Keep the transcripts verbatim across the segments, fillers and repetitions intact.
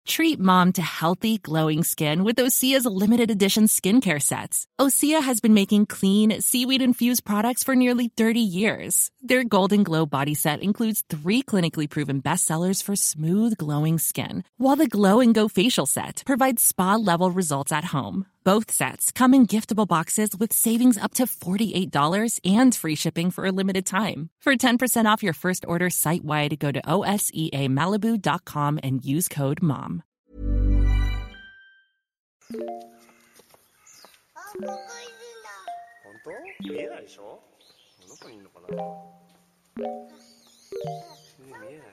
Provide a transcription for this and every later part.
Treat mom to healthy, glowing skin with Osea's limited edition skincare sets. Osea has been making clean, seaweed-infused products for nearly thirty years. Their Golden Glow body set includes three clinically proven bestsellers for smooth, glowing skin, while the Glow and Go facial set provides spa-level results at home. Both sets come in giftable boxes with savings up to forty-eight dollars and free shipping for a limited time. For ten percent off your first order site-wide, go to O S E A Malibu dot com and use code MOM. 本当？見えないでしょ？どこにいるのかな？見えない。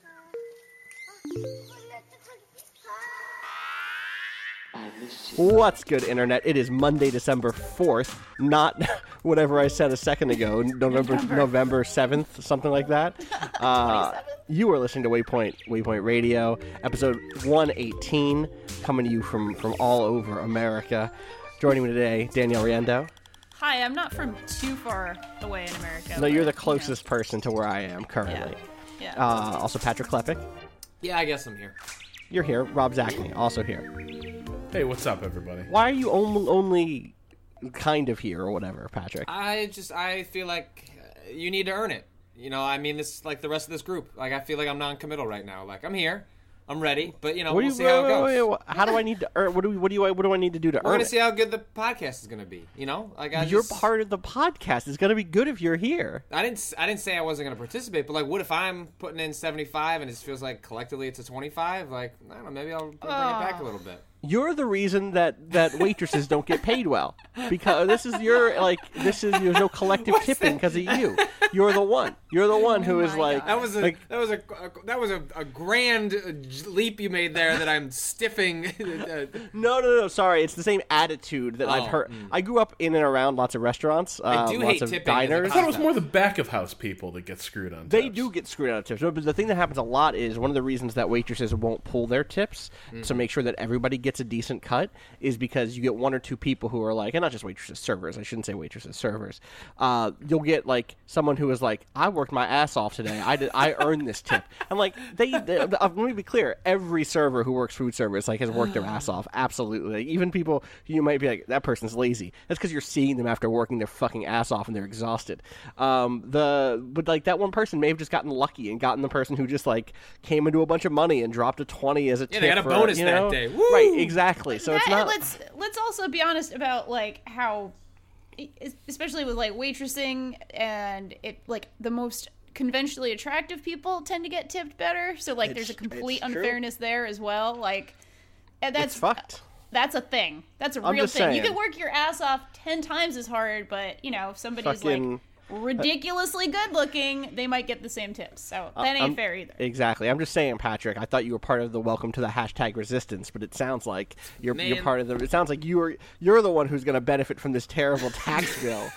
What's good, Internet? It is Monday, December fourth, not whatever I said a second ago, November November seventh, something like that. Uh, you are listening to Waypoint Waypoint Radio, episode one eighteen, coming to you from, from all over America. Joining me today, Danielle Riendo. Hi, I'm not from too far away in America. No, you're the closest you know. person to where I am currently. Yeah. yeah. Uh, also, Patrick Klepek. Yeah, I guess I'm here. You're here. Rob Zachney, also here. Hey, what's up, everybody? Why are you only, only kind of here or whatever, Patrick? I just, I feel like you need to earn it. You know, I mean, this like the rest of this group. Like, I feel like I'm non-committal right now. Like, I'm here. I'm ready, but you know, we'll you, see wait, how it wait, goes. Wait, wait, how do I need to earn? What do we? What do you? What do I need to do to We're earn gonna it? see how good the podcast is gonna be. You know, like I you're just, part of the podcast. It's gonna be good if you're here. I didn't. I didn't say I wasn't gonna participate, but like, what if I'm putting in seventy-five and it feels like collectively it's a twenty-five? Like, I don't know. Maybe I'll bring uh. it back a little bit. You're the reason that, that waitresses don't get paid well, because this is your like this is there's no collective What's tipping that? because of you. You're the one. You're the one who Oh is my like God. That was a like, that was a, a that was a, a grand leap you made there that I'm stiffing. no, no, no. Sorry, it's the same attitude that Oh, I've heard. mm. I grew up in and around lots of restaurants. I uh, do lots hate of tipping as a diners. I thought it was more the back of house people that get screwed on tips. They do get screwed out of tips. No, but the thing that happens a lot is one of the reasons that waitresses won't pull their tips Mm. to make sure that everybody gets a decent cut is because you get one or two people who are like, and not just waitresses, servers. I shouldn't say waitresses, servers. Uh, you'll get like someone who is like, I worked my ass off today. I did. I earned this tip. I'm like, they. they uh, let me be clear. Every server who works food service like has worked their ass off. Absolutely. Like, even people you might be like, that person's lazy. That's because you're seeing them after working their fucking ass off and they're exhausted. Um, the but like that one person may have just gotten lucky and gotten the person who just like came into a bunch of money and dropped a twenty as a Yeah, tip. they got a for, bonus you that know? day. Woo! Right. Exactly. So that, it's not. Let's let's also be honest about like how, especially with like waitressing and it like the most conventionally attractive people tend to get tipped better. So like, It's- there's a complete it's true. unfairness there as well. Like, and that's It's fucked. That's a thing. That's a I'm real just thing. You saying. can work your ass off ten times as hard, but you know, if somebody's Fucking- like ridiculously good looking, they might get the same tips. So that ain't I'm- fair either. Exactly. I'm just saying, Patrick. I thought you were part of the welcome to the hashtag resistance, but it sounds like you're you're Man. part of the. It sounds like you are you're the one who's going to benefit from this terrible tax bill.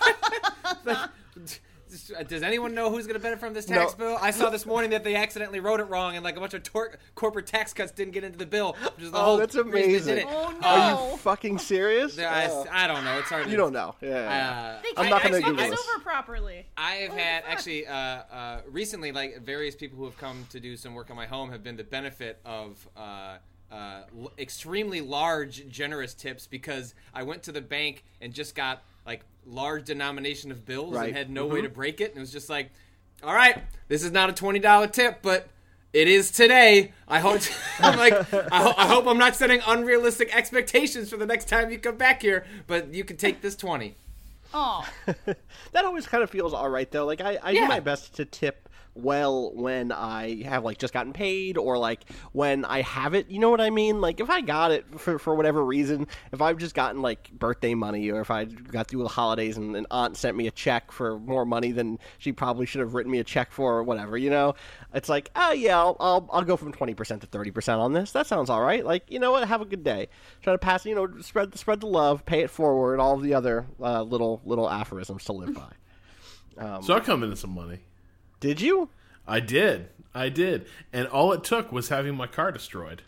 Does anyone know who's going to benefit from this tax No. bill? I saw this morning that they accidentally wrote it wrong, and like a bunch of tor- corporate tax cuts didn't get into the bill, which is the Oh, whole that's reason they amazing. did it. Oh, no. Are you fucking serious? I, Oh. I don't know. It's hard. You to, don't know. Yeah. yeah, yeah. Uh, They I'm can't not gonna fuck Google us this. over properly. I have What the had fuck? actually uh, uh, recently, like various people who have come to do some work on my home have been the benefit of uh, uh, l- extremely large, generous tips because I went to the bank and just got like large denomination of bills Right. and had no Mhm. way to break it, and it was just like, all right, this is not a twenty dollar tip, but it is today. I hope. I'm like, I, ho- I hope I'm not setting unrealistic expectations for the next time you come back here, but you can take this twenty. Oh, That always kind of feels all right, though. Like, I, I do Yeah. my best to tip well when I have, like, just gotten paid or, like, when I have it. You know what I mean? Like, if I got it for, for whatever reason, if I've just gotten, like, birthday money or if I got through the holidays and an aunt sent me a check for more money than she probably should have written me a check for or whatever, you know? It's like, oh, yeah, I'll, I'll, I'll go from twenty percent to thirty percent on this. That sounds all right. Like, you know what? Have a good day. Try to pass, you know, spread, spread the love, pay it forward, all of the other uh, little, little aphorisms to live by. Um, So I come into some money. Did you? I did. I did. And all it took was having my car destroyed.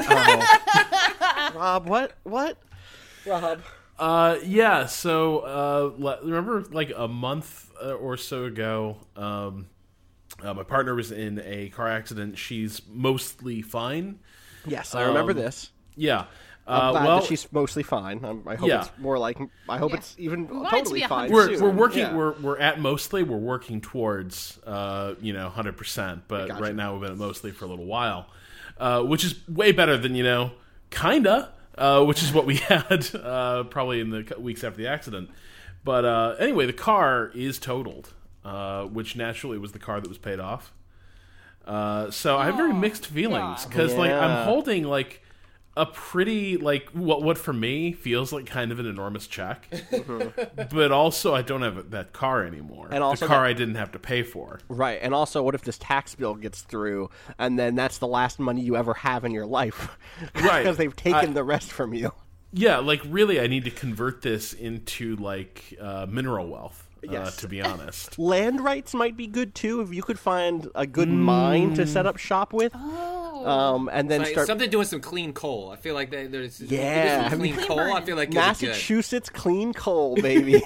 Rob, what? What? Rob. Uh, yeah, so uh, le- remember like a month uh, or so ago, um, Uh, my partner was in a car accident. She's mostly fine. Yes, I remember Um, this. Yeah. I'm Uh, glad well, that she's mostly fine. I'm, I hope Yeah. it's more like. I hope Yeah. it's even We want it to totally be a fine. hundred. we're soon. we're working. Yeah. We're we're at mostly. We're working towards uh, you know, hundred percent. But Gotcha. right now we've been at mostly for a little while, uh, which is way better than you know, kinda. Uh, which is what we had uh, probably in the weeks after the accident. But uh, anyway, the car is totaled, uh, which naturally was the car that was paid off. Uh, so I have very mixed feelings because like Yeah. I'm holding like a pretty like what what for me feels like kind of an enormous check, but also I don't have that car anymore. And also the car that- I didn't have to pay for. Right, and also, what if this tax bill gets through, and then that's the last money you ever have in your life? Right. Because they've taken I- the rest from you. Yeah, like really, I need to convert this into like uh, mineral wealth. Uh, Yes. to be honest. Land rights might be good too if you could find a good mine to set up shop with. Oh. Um, and then Like, start something doing some clean coal. I feel like they, there's Yeah. some clean Clean coal. I burning. feel like it'd be good. Massachusetts clean coal, baby.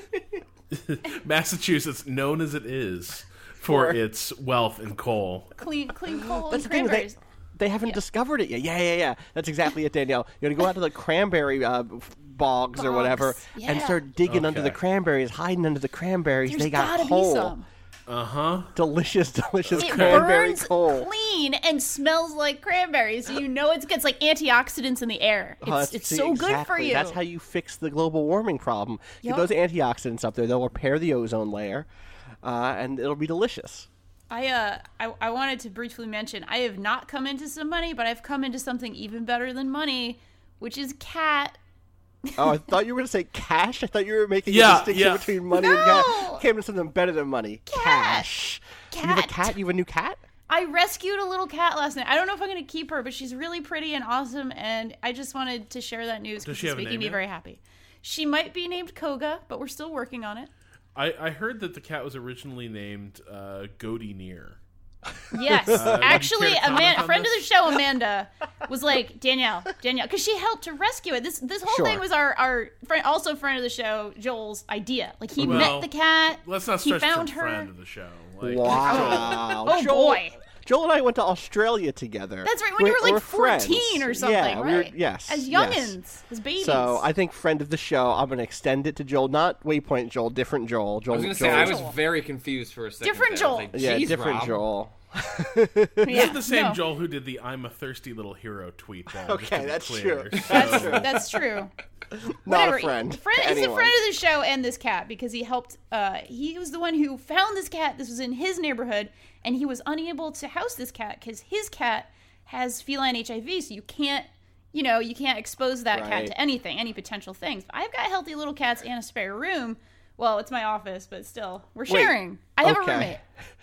Massachusetts, known as it is for For- its wealth in coal. Clean, clean coal That's and the thing. They, cranberries. they haven't discovered it yet. Yeah, yeah, yeah. That's exactly it, Danielle. You got to go out to the cranberry uh, bogs, or whatever, Bogs, and yeah. start digging under the Okay. cranberries, hiding under the cranberries. There's they got gotta coal. be some. Uh huh. Delicious, delicious It cranberry burns coal. clean and smells like cranberries, so you know it's good. It's like antioxidants in the air. It's, Oh, that's- it's see, so good for exactly. you. That's how you fix the global warming problem. Get Yup. those antioxidants up there; they'll repair the ozone layer, uh, and it'll be delicious. I uh I, I wanted to briefly mention I have not come into some money, but I've come into something even better than money, which is cat. Oh, I thought you were going to say cash. I thought you were making Yeah, a distinction yeah. between money and No! cash. Came to something better than money. Cash. You have a Cat. cat? You have a new cat? I rescued a little cat last night. I don't know if I'm going to keep her, but she's really pretty and awesome, and I just wanted to share that news Does because she it's have a making name me yet? very happy. She might be named Koga, but we're still working on it. I, I heard that the cat was originally named uh, Goaty Near. Yes, would you actually, care to comment Amanda, on a friend of this? the show, Amanda, was like Danielle, Danielle, because she helped to rescue it. This this whole Sure. thing was our our friend, also friend of the show, Joel's idea. Like he Well, met the cat, Let's not he stretch found the her. friend of the show. Like, Wow. Oh, Joel, boy. Joel and I went to Australia together. That's right. When you were like We're friends. fourteen or something, yeah, we were- right? yes. As yes. youngins, as babies. So I think friend of the show. I'm going to extend it to Joel, not Waypoint Joel, different Joel. Joel. I was gonna say Joel. I was Joel. very confused for a second. Different there. I was Joel. like, yeah, "Geez, different Rob." Joel. yeah, This is the same no, Joel who did the "I'm a thirsty little hero" tweet. Though, just Okay, to be that's clear. true. So- That's that's true. Not Whatever. a friend. friend to he's a anyone. friend of the show and this cat because he helped. Uh, he was the one who found this cat. This was in his neighborhood, and he was unable to house this cat because his cat has feline H I V. So you can't, you know, you can't expose that cat Right. to anything, any potential things. But I've got healthy little cats and a spare room. Well, it's my office, but still, we're sharing. I have okay. a roommate.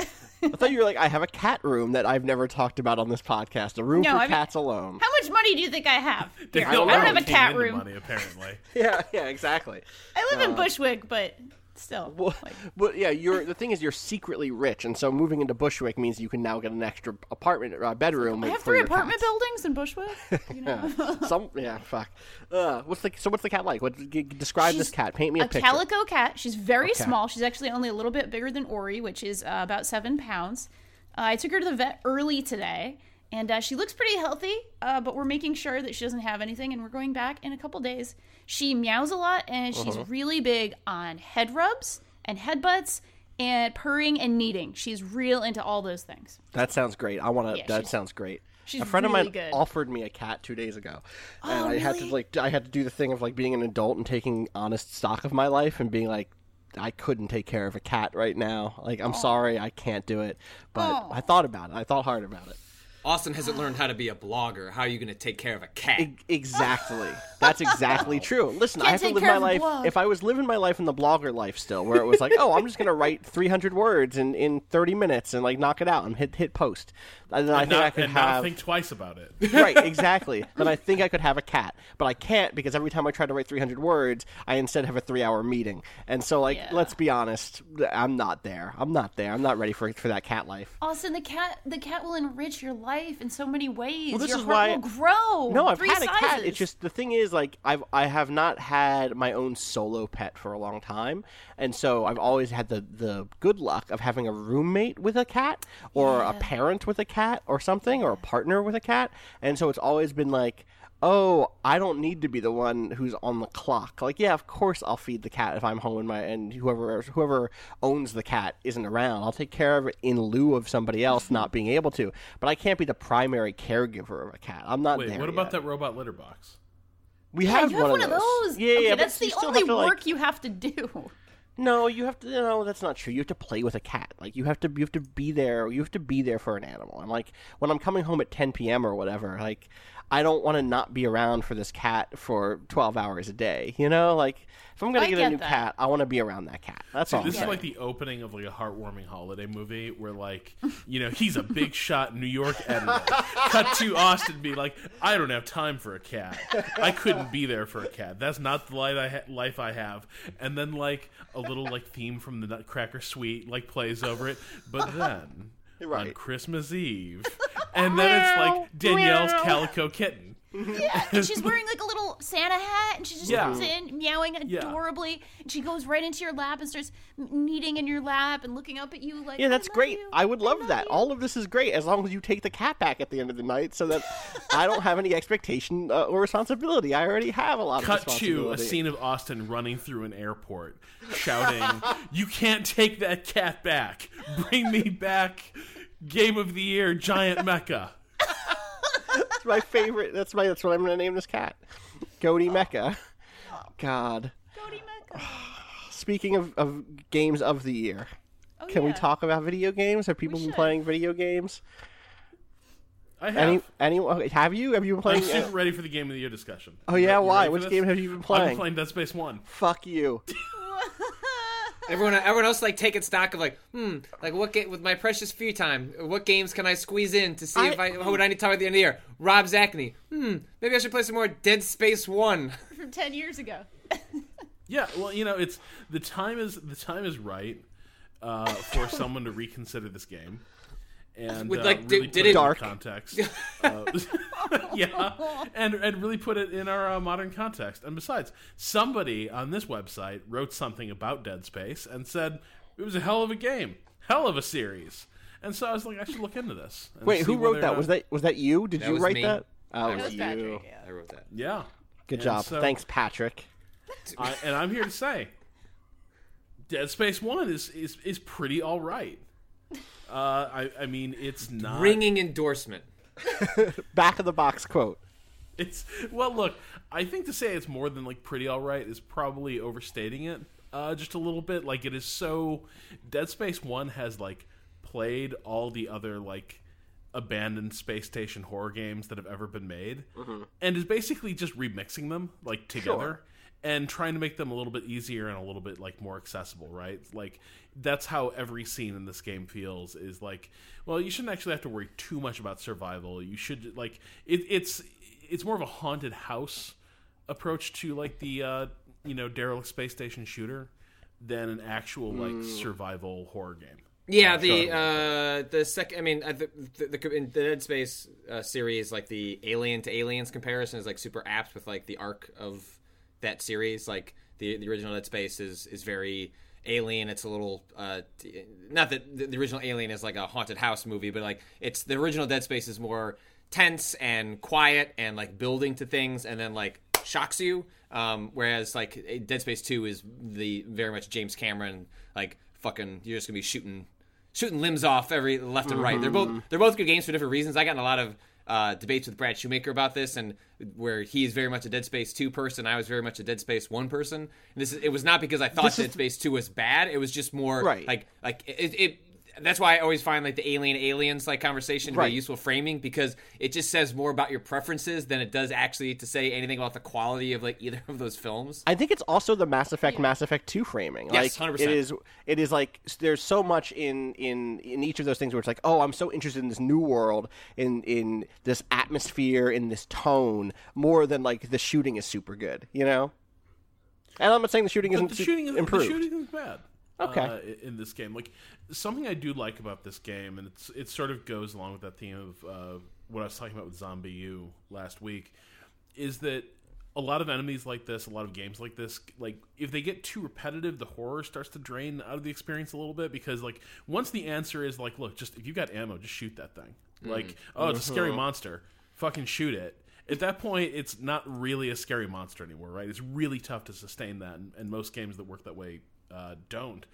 I thought you were like, I have a cat room that I've never talked about on this podcast. A room No, for I mean- cats alone. How much money do you think I have? Here, Danielle I don't Rowe have a came cat into room. Money, apparently. Yeah, yeah, exactly. I live in Bushwick, but still. Well, like- but yeah, you're the thing is you're secretly rich, and so moving into Bushwick means you can now get an extra apartment uh, bedroom. I with- have for three your apartment cats. buildings in Bushwick. You know? Yeah. Some yeah, fuck. Uh, what's the so what's the cat like? What g- describe this She's cat? Paint me a, a picture. calico cat. She's very Okay. small. She's actually only a little bit bigger than Ori, which is uh, about seven pounds. Uh, I took her to the vet early today, and uh, she looks pretty healthy, uh, but we're making sure that she doesn't have anything, and we're going back in a couple days. She meows a lot, and she's Uh-huh. really big on head rubs and headbutts and purring and kneading. She's real into all those things. That sounds great. I want to. Yeah, that she's- sounds great. she's a friend really of mine good. offered me a cat two days ago, and Oh, I had to really? like I had to do the thing of like being an adult and taking honest stock of my life and being like, I couldn't take care of a cat right now. Like, I'm sorry, I can't do it. But Aw. I thought about it. I thought hard about it. Austin hasn't learned how to be a blogger. How are you going to take care of a cat? E- exactly. That's exactly true. Listen, I Can't have to take live care my of a life. blog. If I was living my life in the blogger life still, where it was like, oh, I'm just gonna write three hundred words in, in thirty minutes and like knock it out and hit hit post, and then I And think not, I could and not have think twice about it. right, exactly. Then I think I could have a cat, but I can't because every time I try to write three hundred words, I instead have a three-hour meeting. And so, like, Yeah. let's be honest, I'm not there. I'm not there. I'm not ready for for that cat life. Austin, the cat, the cat will enrich your life. life in so many ways. Well, this Your is heart why- will grow. No, I've Three had a cat. sizes. It's just the thing is, like, I've I have not had my own solo pet for a long time, and so I've always had the the good luck of having a roommate with a cat, or a parent with a cat, or something, or a partner with a cat, and so it's always been like, oh, I don't need to be the one who's on the clock. Like, yeah, of course I'll feed the cat if I'm home and my and whoever whoever owns the cat isn't around. I'll take care of it in lieu of somebody else not being able to. But I can't be the primary caregiver of a cat. I'm not Wait, there what about yet. that robot litter box? We Yeah, have you have one, one of those. Yeah, okay, yeah, that's but you the still only have to, work like, you have to do. No, you have to. No, that's not true. You have to play with a cat. Like you have to. You have to be there. You have to be there for an animal. And like when I'm coming home at ten p.m. or whatever, like I don't want to not be around for this cat for twelve hours a day. You know, like if I'm gonna I get, get a new that. cat, I want to be around that cat. That's all. This I'm is saying. like the opening of like a heartwarming holiday movie where like, you know, he's a big shot New York editor. Cut to Austin be like, I don't have time for a cat. I couldn't be there for a cat. That's not the life I, ha- life I have. And then like a little like theme from the Nutcracker Suite like plays over it. But then Right. on Christmas Eve, and then it's like Danielle's calico kitten. Yeah, and she's wearing like a little Santa hat, and she just Yeah. comes in meowing Yeah. adorably, and she goes right into your lap and starts kneading in your lap and looking up at you like, Yeah, that's I love great. you. I would love, love that. you." All of this is great as long as you take the cat back at the end of the night, so that I don't have any expectation uh, or responsibility. I already have a lot of Cut to responsibility. a scene of Austin running through an airport, shouting, "You can't take that cat back! Bring me back, Game of the Year, Giant Mecha!" That's my favorite. That's my. That's what I'm going to name this cat. Goaty Mecha. God. Cody Mecca. Speaking of, of games of the year, Oh, can we yeah. talk about video games? Have people been should. playing video games? I have. Any? Any? okay, Have you? Have you been I'm playing? super uh, ready for the Game of the Year discussion. oh You yeah. re- you Why? ready for Which this? game have you been I've playing? been playing Dead Space One. Fuck you. Everyone, everyone else like taking stock of like, hmm, like what ga- with my precious free time, what games can I squeeze in to see I- if I what would I need to talk at the end of the year? Rob Zachney, hmm, maybe I should play some more Dead Space One. From ten years ago. Yeah, well, you know, it's the time is the time is right uh, for someone to reconsider this game. And With, uh, like, really did- put did it it- in Dark. context. Uh, yeah, and and really put it in our uh, modern context. And besides, somebody on this website wrote something about Dead Space and said it was a hell of a game, hell of a series. And so I was like, I should look into this. and Wait, see who wrote whether, that? uh, Was that was that you? Did That you was write me. that? Oh, That it That was was you. Patrick, yeah. I wrote that. Yeah, Good And job. so- Thanks, Patrick. I, and I'm here to say, Dead Space One is is is pretty all right. Uh, I I mean, it's not. Ringing endorsement. Back of the box quote. It's well, look. I think to say it's more than like pretty all right is probably overstating it uh, just a little bit. Like it is so. Dead Space One has like played all the other like abandoned space station horror games that have ever been made, and is basically just remixing them like together. Sure. And trying to make them a little bit easier and a little bit like more accessible, right? Like that's how every scene in this game feels. Is like, well, you shouldn't actually have to worry too much about survival. You should like it, it's it's more of a haunted house approach to like the uh, you know derelict space station shooter than an actual like survival horror game. Yeah, the uh, the second. I mean, uh, the, the, the in the Dead Space uh, series, like the Alien to Aliens comparison is like super apt with like the arc of that series. Like the the original Dead Space is is very Alien. It's a little uh, t- not that the, the original Alien is like a haunted house movie, but like it's the original Dead Space is more tense and quiet and like building to things, and then like shocks you. Um, whereas like Dead Space Two is the very much James Cameron like fucking you're just gonna be shooting. shooting limbs off every left and right. They're both they're both good games for different reasons. I got in a lot of uh, debates with Brad Shoemaker about this, and where he is very much a Dead Space two person, I was very much a Dead Space one person. And this is, it was not because I thought This Dead is- Space two was bad. It was just more Right. like like it. it that's why I always find like the alien aliens like conversation to Right. be a useful framing, because it just says more about your preferences than it does actually to say anything about the quality of like either of those films. I think it's also the Mass Effect Mass Effect two framing. Yes, like one hundred percent. it is it is like s- there's so much in in in each of those things where it's like, "Oh, I'm so interested in this new world, in in this atmosphere, in this tone, more than like the shooting is super good, you know?" And I'm not saying the shooting But isn't the su- shooting is improved. the shooting is bad. Okay. Uh, in this game, like something I do like about this game, and it's it sort of goes along with that theme of uh, what I was talking about with Zombie U last week, is that a lot of enemies like this, a lot of games like this, like if they get too repetitive, the horror starts to drain out of the experience a little bit, because like once the answer is like, look, just if you got ammo, just shoot that thing. Mm. Like, oh, it's a scary monster, fucking shoot it. At that point, it's not really a scary monster anymore, right? It's really tough to sustain that, and, and most games that work that way uh, don't.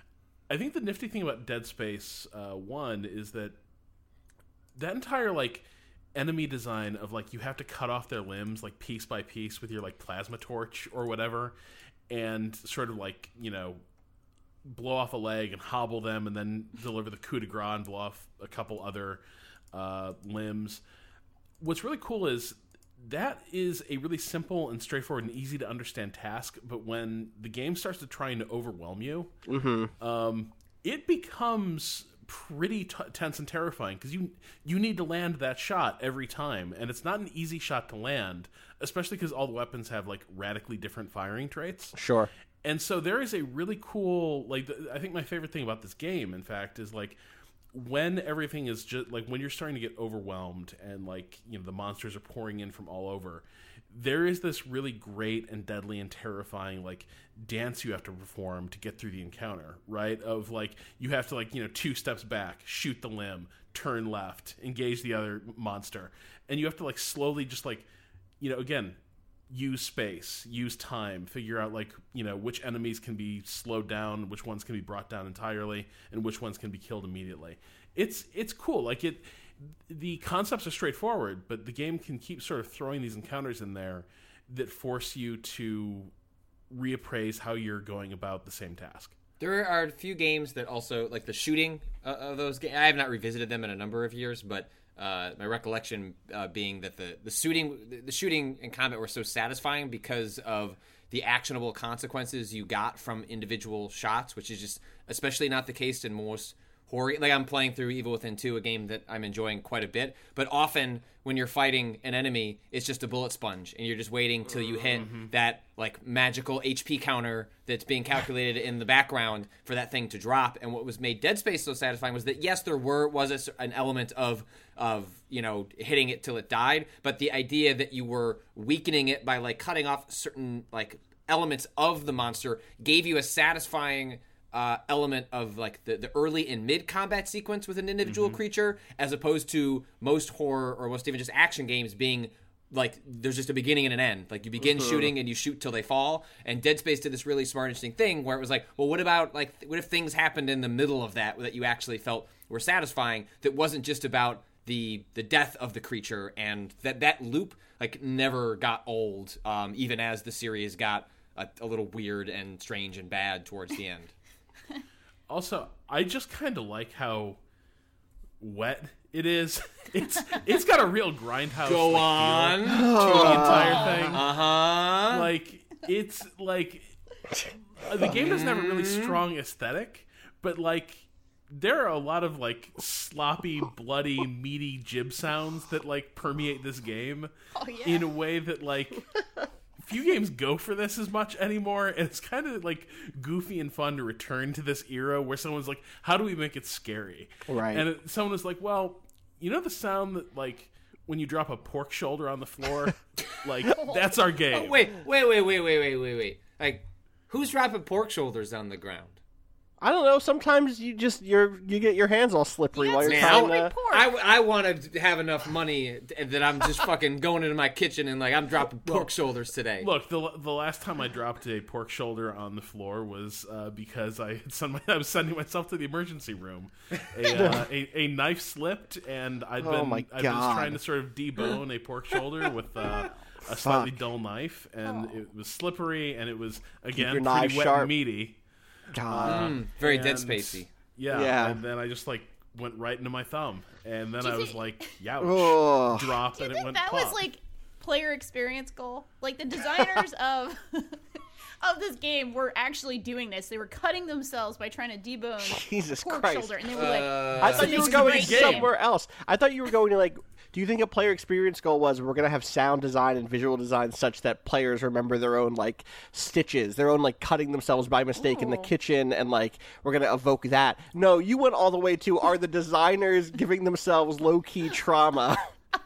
I think the nifty thing about Dead Space uh, one is that that entire like enemy design of like you have to cut off their limbs like piece by piece with your like plasma torch or whatever, and sort of like, you know, blow off a leg and hobble them and then deliver the coup de grace and blow off a couple other uh, limbs. What's really cool is that is a really simple and straightforward and easy to understand task, but when the game starts to try and overwhelm you, mm-hmm. um, it becomes pretty t- tense and terrifying, because you you need to land that shot every time, and it's not an easy shot to land, especially because all the weapons have like radically different firing traits. Sure. And so there is a really cool, like, I think my favorite thing about this game, in fact, is like when everything is just like when you're starting to get overwhelmed and like, you know, the monsters are pouring in from all over, there is this really great and deadly and terrifying like dance you have to perform to get through the encounter, right? Of like you have to like, you know, two steps back, shoot the limb, turn left, engage the other monster, and you have to like slowly just like, you know, again, use space, use time, figure out like, you know, which enemies can be slowed down, which ones can be brought down entirely, and which ones can be killed immediately. It's it's cool. Like it the concepts are straightforward, but the game can keep sort of throwing these encounters in there that force you to reappraise how you're going about the same task. There are a few games that also, like the shooting uh, of those games, I have not revisited them in a number of years, but uh, my recollection uh, being that the, the shooting the shooting and combat were so satisfying because of the actionable consequences you got from individual shots, which is just especially not the case in most horror. Like I'm playing through Evil Within two, a game that I'm enjoying quite a bit, but often when you're fighting an enemy, it's just a bullet sponge, and you're just waiting till you hit mm-hmm. that like magical H P counter that's being calculated in the background for that thing to drop. And what was made Dead Space so satisfying was that yes, there were was a, an element of of you know hitting it till it died, but the idea that you were weakening it by like cutting off certain like elements of the monster gave you a satisfying Uh, element of like the, the early and mid combat sequence with an individual mm-hmm. creature, as opposed to most horror or most even just action games being like there's just a beginning and an end. Like you begin uh-huh. shooting and you shoot till they fall. And Dead Space did this really smart, interesting thing where it was like, well, what about like what if things happened in the middle of that that you actually felt were satisfying? That wasn't just about the the death of the creature, and that that loop like never got old, um, even as the series got a, a little weird and strange and bad towards the end. Also, I just kind of like how wet it is. It's it's got a real grindhouse. Go like, on. feel to the entire thing. Uh huh. Like it's like the game doesn't have a really strong aesthetic, but like there are a lot of like sloppy, bloody, meaty jib sounds that like permeate this game oh, yeah. in a way that like. Few games go for this as much anymore, and it's kind of like goofy and fun to return to this era where someone's like, how do we make it scary? Right. And it, someone was like, well, you know the sound that like when you drop a pork shoulder on the floor? Like, that's our game. Oh, wait, wait, wait, wait, wait, wait, wait, wait. Like, who's dropping pork shoulders on the ground? I don't know. Sometimes you just you're you get your hands all slippery Yeah, while you're it's trying slippery to. pork. I, I want to have enough money that I'm just fucking going into my kitchen and like I'm dropping pork shoulders today. Look, the the last time I dropped a pork shoulder on the floor was uh, because I had sent my, I was sending myself to the emergency room. A, uh, a, a knife slipped, and I'd been Oh my I'd been God. trying to sort of debone a pork shoulder with uh, a slightly dull knife, and it was slippery, and it was again your pretty knife wet sharp. and meaty. God. Mm, very Dead And- Spacey. Yeah, Yeah. and then I just like went right into my thumb, and then Do you I was think- like, "Youch!" Oh. Drop, Do you and it think went that pop. was like player experience goal? Like the designers of of this game were actually doing this. They were cutting themselves by trying to debone Jesus pork Christ. shoulder, and they were like, Uh, I thought you this were is going great somewhere game. else. I thought you were going to like. Do you think a player experience goal was we're going to have sound design and visual design such that players remember their own, like, stitches, their own, like, cutting themselves by mistake Ooh. in the kitchen, and, like, we're going to evoke that? No, you went all the way to, are the designers giving themselves low-key trauma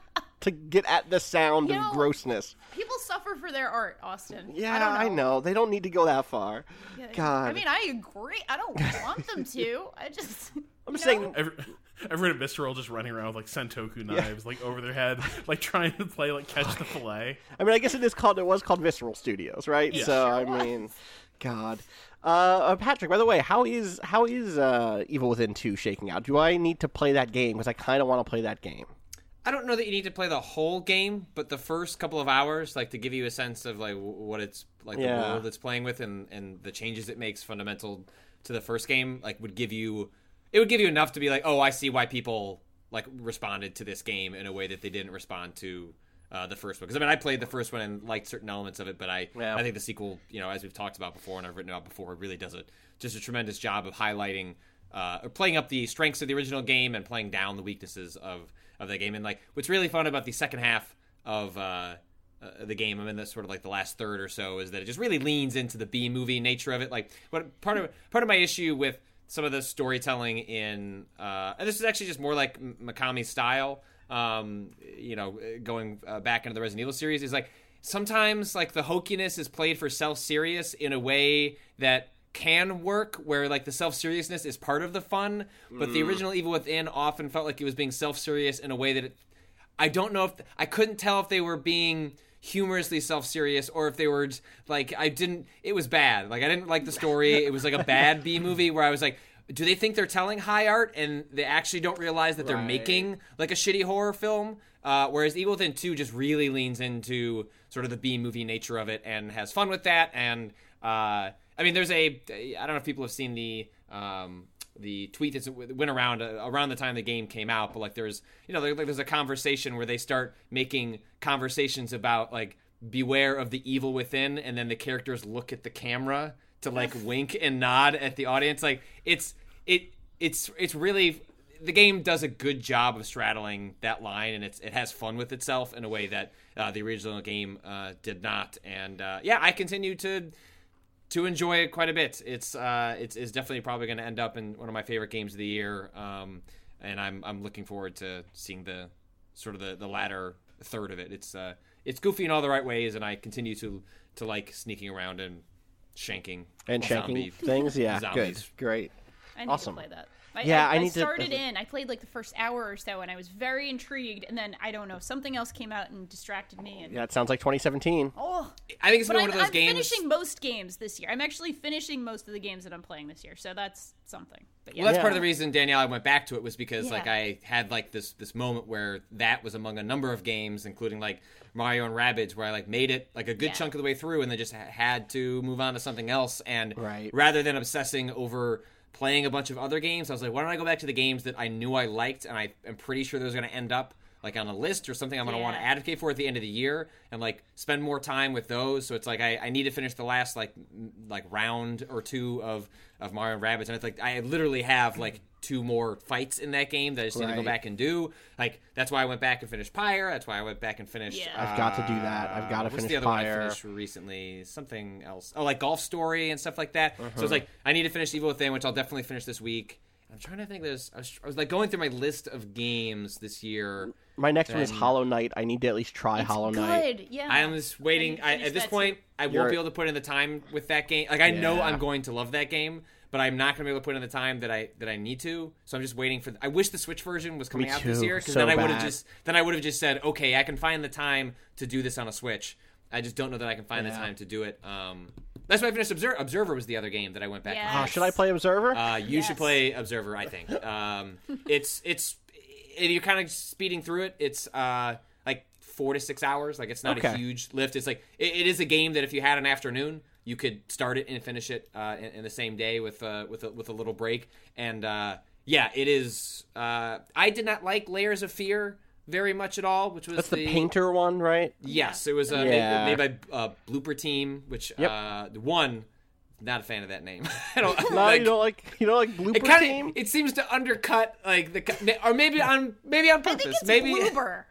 to get at the sound you of know, grossness? People suffer for their art, Austin. Yeah, I, don't know. I know. They don't need to go that far. Yeah, God. I mean, I agree. I don't want them to. I just... I'm just saying... Every, everyone at Visceral just running around with, like, Sentoku knives, yeah. like, over their head, like, trying to play, like, catch the fillet. I mean, I guess it is called... It was called Visceral Studios, right? Yeah. So, Sure I was. mean... God. Uh, Patrick, by the way, how is how is uh, Evil Within two shaking out? Do I need to play that game? Because I kind of want to play that game. I don't know that you need to play the whole game, but the first couple of hours, like, to give you a sense of, like, what it's, like, Yeah. the world it's playing with and, and the changes it makes fundamental to the first game, like, would give you, it would give you enough to be like, oh, I see why people, like, responded to this game in a way that they didn't respond to uh, the first one. Because, I mean, I played the first one and liked certain elements of it, but I, Yeah. I think the sequel, you know, as we've talked about before and I've written about before, really does it just a tremendous job of highlighting, uh, or playing up the strengths of the original game and playing down the weaknesses of of the game. And, like, what's really fun about the second half of uh, uh, the game, I'm in this sort of, like, the last third or so, is that it just really leans into the B-movie nature of it. Like, what part of part of my issue with some of the storytelling in, uh, and this is actually just more like Mikami's style, um, you know, going uh, back into the Resident Evil series, is, like, sometimes, like, the hokiness is played for self-serious in a way that can work, where, like, the self-seriousness is part of the fun, but mm. the original Evil Within often felt like it was being self-serious in a way that it, I don't know if I couldn't tell if they were being humorously self-serious or if they were just, like, I didn't it was bad, like, I didn't like the story. It was like a bad B movie where I was like, do they think they're telling high art and they actually don't realize that they're right. making, like, a shitty horror film? Uh, whereas Evil Within two just really leans into sort of the B movie nature of it and has fun with that. And uh I mean, there's a, I don't know if people have seen the um, the tweet that went around uh, around the time the game came out, but, like, there's, you know, there, there's a conversation where they start making conversations about, like, beware of the evil within, and then the characters look at the camera to, like, wink and nod at the audience. Like, it's, it, it's, it's really, the game does a good job of straddling that line, and it's, it has fun with itself in a way that uh, the original game uh, did not. And, uh, yeah, I continue to... to enjoy it quite a bit. It's uh, it's, it's definitely probably going to end up in one of my favorite games of the year, um, and I'm I'm looking forward to seeing the sort of the, the latter third of it. It's uh, it's goofy in all the right ways, and I continue to to like sneaking around and shanking and zombie shanking things. Yeah, zombies. good, great, I need awesome. to play that. I, yeah, I, I, I need started to, in. I played like the first hour or so, and I was very intrigued. And then I don't know, something else came out and distracted me. And yeah, it sounds like twenty seventeen. Oh, I think it's but been I'm, one of those I'm games. finishing most games this year. I'm actually finishing most of the games that I'm playing this year, so that's something. But yeah, Well, that's Yeah. part of the reason, Danielle, I went back to it was because Yeah. like I had like this this moment where that was among a number of games, including like Mario and Rabbids, where I like made it like a good Yeah. chunk of the way through, and then just ha- had to move on to something else. And Right. rather than obsessing over playing a bunch of other games, I was like, why don't I go back to the games that I knew I liked, and I am pretty sure those are going to end up like on a list or something I'm going to want to Yeah. advocate for at the end of the year, and like spend more time with those. So it's like I, I need to finish the last like m- like round or two of of Mario and Rabbids, and it's like I literally have like two more fights in that game that I just need to go Right. back and do. Like that's why I went back and finished Pyre. That's why I went back and finished. Yeah. I've got to do that. I've got to What's finish the other one I Pyre. finished recently? Something else. Oh, like Golf Story and stuff like that. So Uh-huh. it's like I need to finish Evil Within, which I'll definitely finish this week. I'm trying to think. There's I was, I was like going through my list of games this year. My next one is Then- Hollow Knight. I need to at least try it's Hollow good. Knight. Yeah, I am just waiting. need to I, finish at this that point, too. I won't You're- be able to put in the time with that game. Like I know Yeah. I'm going to love that game, but I'm not going to be able to put in the time that I that I need to. So I'm just waiting for. I wish the Switch version was coming Me out this too. year, because So then I would have bad. just then I would have just said, okay, I can find the time to do this on a Switch. I just don't know that I can find Yeah. the time to do it. Um, that's why I finished Observer. Observer was the other game that I went back. Yeah. to. Oh, should I play Observer? Uh, you Yes. should play Observer. I think um, it's it's it, you're kind of speeding through it. It's uh, like four to six hours. Like it's not a Okay. huge lift. It's like it, it is a game that if you had an afternoon, you could start it and finish it uh, in, in the same day with uh, with a, with a little break. And uh, yeah, it is. Uh, I did not like Layers of Fear very much at all, which was That's the painter one, right? Yes, it was uh, Yeah. made, made by uh, Blooper Team, which Yep. uh, one. Not a fan of that name. I don't No, like, you don't like you don't like Blooper it kind Team. of it seems to undercut like the or maybe on maybe on I think purpose. it's maybe Bloober.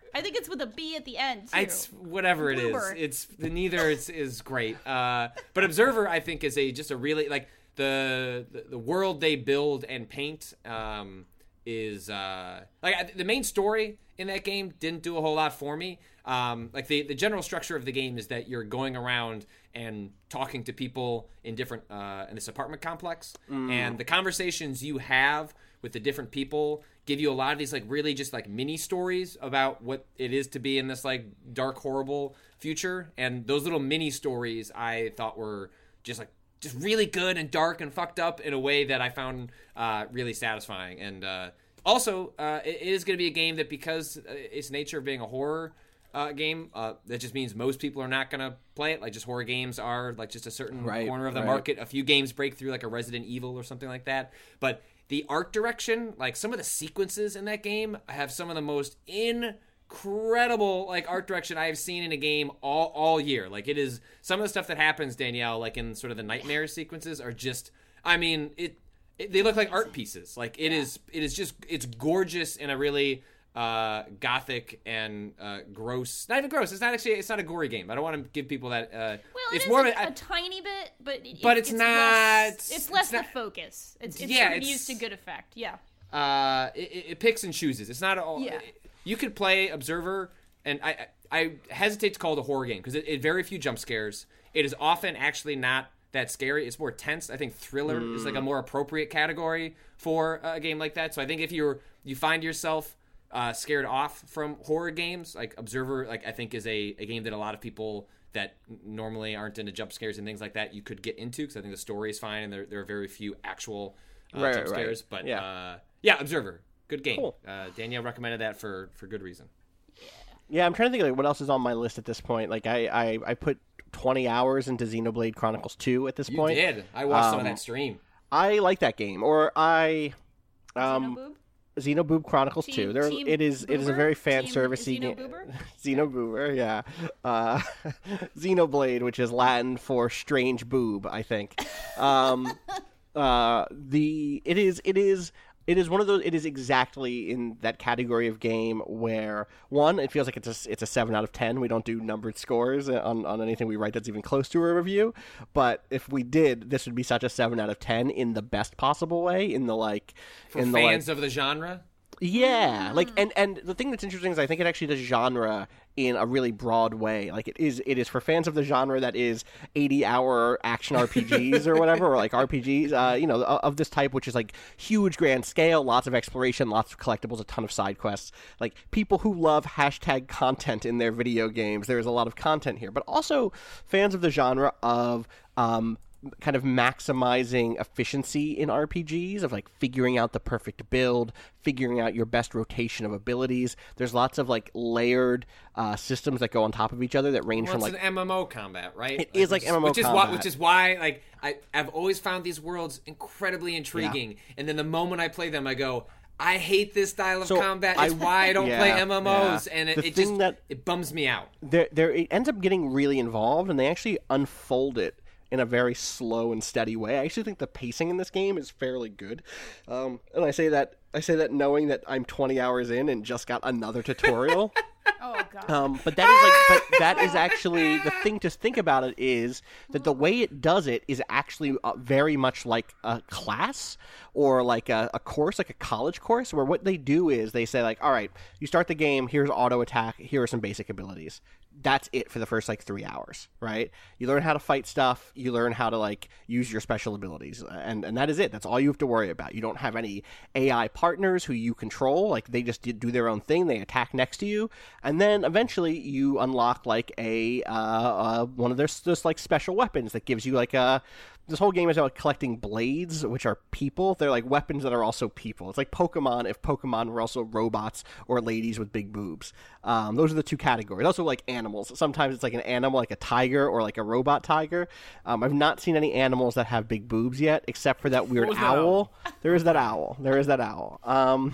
I think it's with a B at the end too. It's whatever it is. Boober. It's the neither is is great. Uh, but Observer, I think, is a just a really like the the, the world they build and paint um, is uh, like I- the main story in that game didn't do a whole lot for me. Um, like the the general structure of the game is that you're going around and talking to people in different uh, in this apartment complex, and the conversations you have with the different people give you a lot of these like really just like mini stories about what it is to be in this like dark, horrible future. And those little mini stories I thought were just like just really good and dark and fucked up in a way that I found uh, really satisfying. And uh, also, uh, it is going to be a game that, because uh, its nature of being a horror uh, game, uh, that just means most people are not going to play it. Like, just horror games are like just a certain Right, corner of the right. market. A few games break through, like a Resident Evil or something like that. But the art direction, like some of the sequences in that game have some of the most incredible like art direction I have seen in a game all, all year. Like, it is some of the stuff that happens, Danielle, like in sort of the nightmare sequences are just, I mean, it, it they look like art pieces. Like it is, it is just, it's gorgeous in a really uh, gothic and uh, gross, not even gross. It's not actually, it's not a gory game. I don't want to give people that. Uh, Well, it's it is more a, of a, a tiny bit, but it, But it's it's not- Less, it's it's less the not- focus. It's, it's Yeah, sort of it's- used to good effect. Yeah. uh, it, it picks and chooses. It's not all. Yeah. You could play Observer, and I I hesitate to call it a horror game because it, it very few jump scares. It is often actually not that scary. It's more tense. I think thriller is like a more appropriate category for a game like that. So I think if you're you find yourself uh, scared off from horror games, like Observer, like I think is a, a game that a lot of people that normally aren't into jump scares and things like that you could get into, because I think the story is fine and there there are very few actual uh, Right, jump right. scares. But Yeah. uh, yeah, Observer, good game. Cool. Uh, Danielle recommended that for for good reason. Yeah, I'm trying to think like what else is on my list at this point. Like I, I, I put twenty hours into Xenoblade Chronicles two at this You point. did. I watched some of Um, that stream. I like that game, or I, um, Xenoboob? Xenoboob Chronicles Team- two. There, Team it is. It is a Boober? very fan Team servicey game. Xenoboober? Xenoboober, yeah. Uh, Xenoblade, which is Latin for strange boob, I think. Um, uh, the it is it is. It is one of those. It is exactly in that category of game where one, it feels like it's a it's a seven out of ten. We don't do numbered scores on, on anything we write that's even close to a review. But if we did, this would be such a seven out of ten in the best possible way. In the like, For in the like, fans of the genre, yeah, like and and the thing that's interesting is I think it actually does genre in a really broad way. Like it is it is for fans of the genre that is eighty hour action R P Gs or whatever, or like R P Gs, uh, you know, of this type, which is like huge, grand scale, lots of exploration, lots of collectibles, a ton of side quests. Like people who love hashtag content in their video games, there is a lot of content here. But also fans of the genre of um, kind of maximizing efficiency in R P Gs, of like figuring out the perfect build, figuring out your best rotation of abilities. There's lots of like layered uh, systems that go on top of each other that range well, from it's like an M M O combat, right? It is like which M M O which is why, combat. which is why, like, I I've always found these worlds incredibly intriguing, and then the moment I play them, I go, I hate this style of So, combat. I- It's why I don't yeah, play M M Os, yeah. and it, The it thing just that- it bums me out. there there it ends up getting really involved, and they actually unfold it in a very slow and steady way. I actually think the pacing in this game is fairly good, um, and I say that I say that knowing that I'm twenty hours in and just got another tutorial. Oh god. Um, but that is like, but that is actually the thing to think about. It is that the way it does it is actually uh, very much like a class or like a, a course, like a college course, where what they do is they say like, all right, you start the game. Here's auto attack. Here are some basic abilities. That's it for the first like three hours, right? You learn how to fight stuff. You learn how to like use your special abilities, and and that is it. That's all you have to worry about. You don't have any A I partners who you control. Like they just do their own thing. They attack next to you, and then eventually you unlock like a uh, uh one of their just like special weapons that gives you like a. This whole game is about collecting blades, which are people. They're like weapons that are also people. It's like Pokemon if Pokemon were also robots or ladies with big boobs. Um, those are the two categories. Also like animals. Sometimes it's like an animal, like a tiger or like a robot tiger. Um, I've not seen any animals that have big boobs yet, except for that weird was that owl. owl? There is that owl. There is that owl. Um,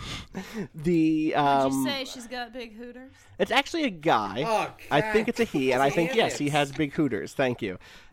the um, Did you say she's got big hooters? it's actually a guy. Oh, I God think it's a he, and I think damn yes, he it. has big hooters. Thank you.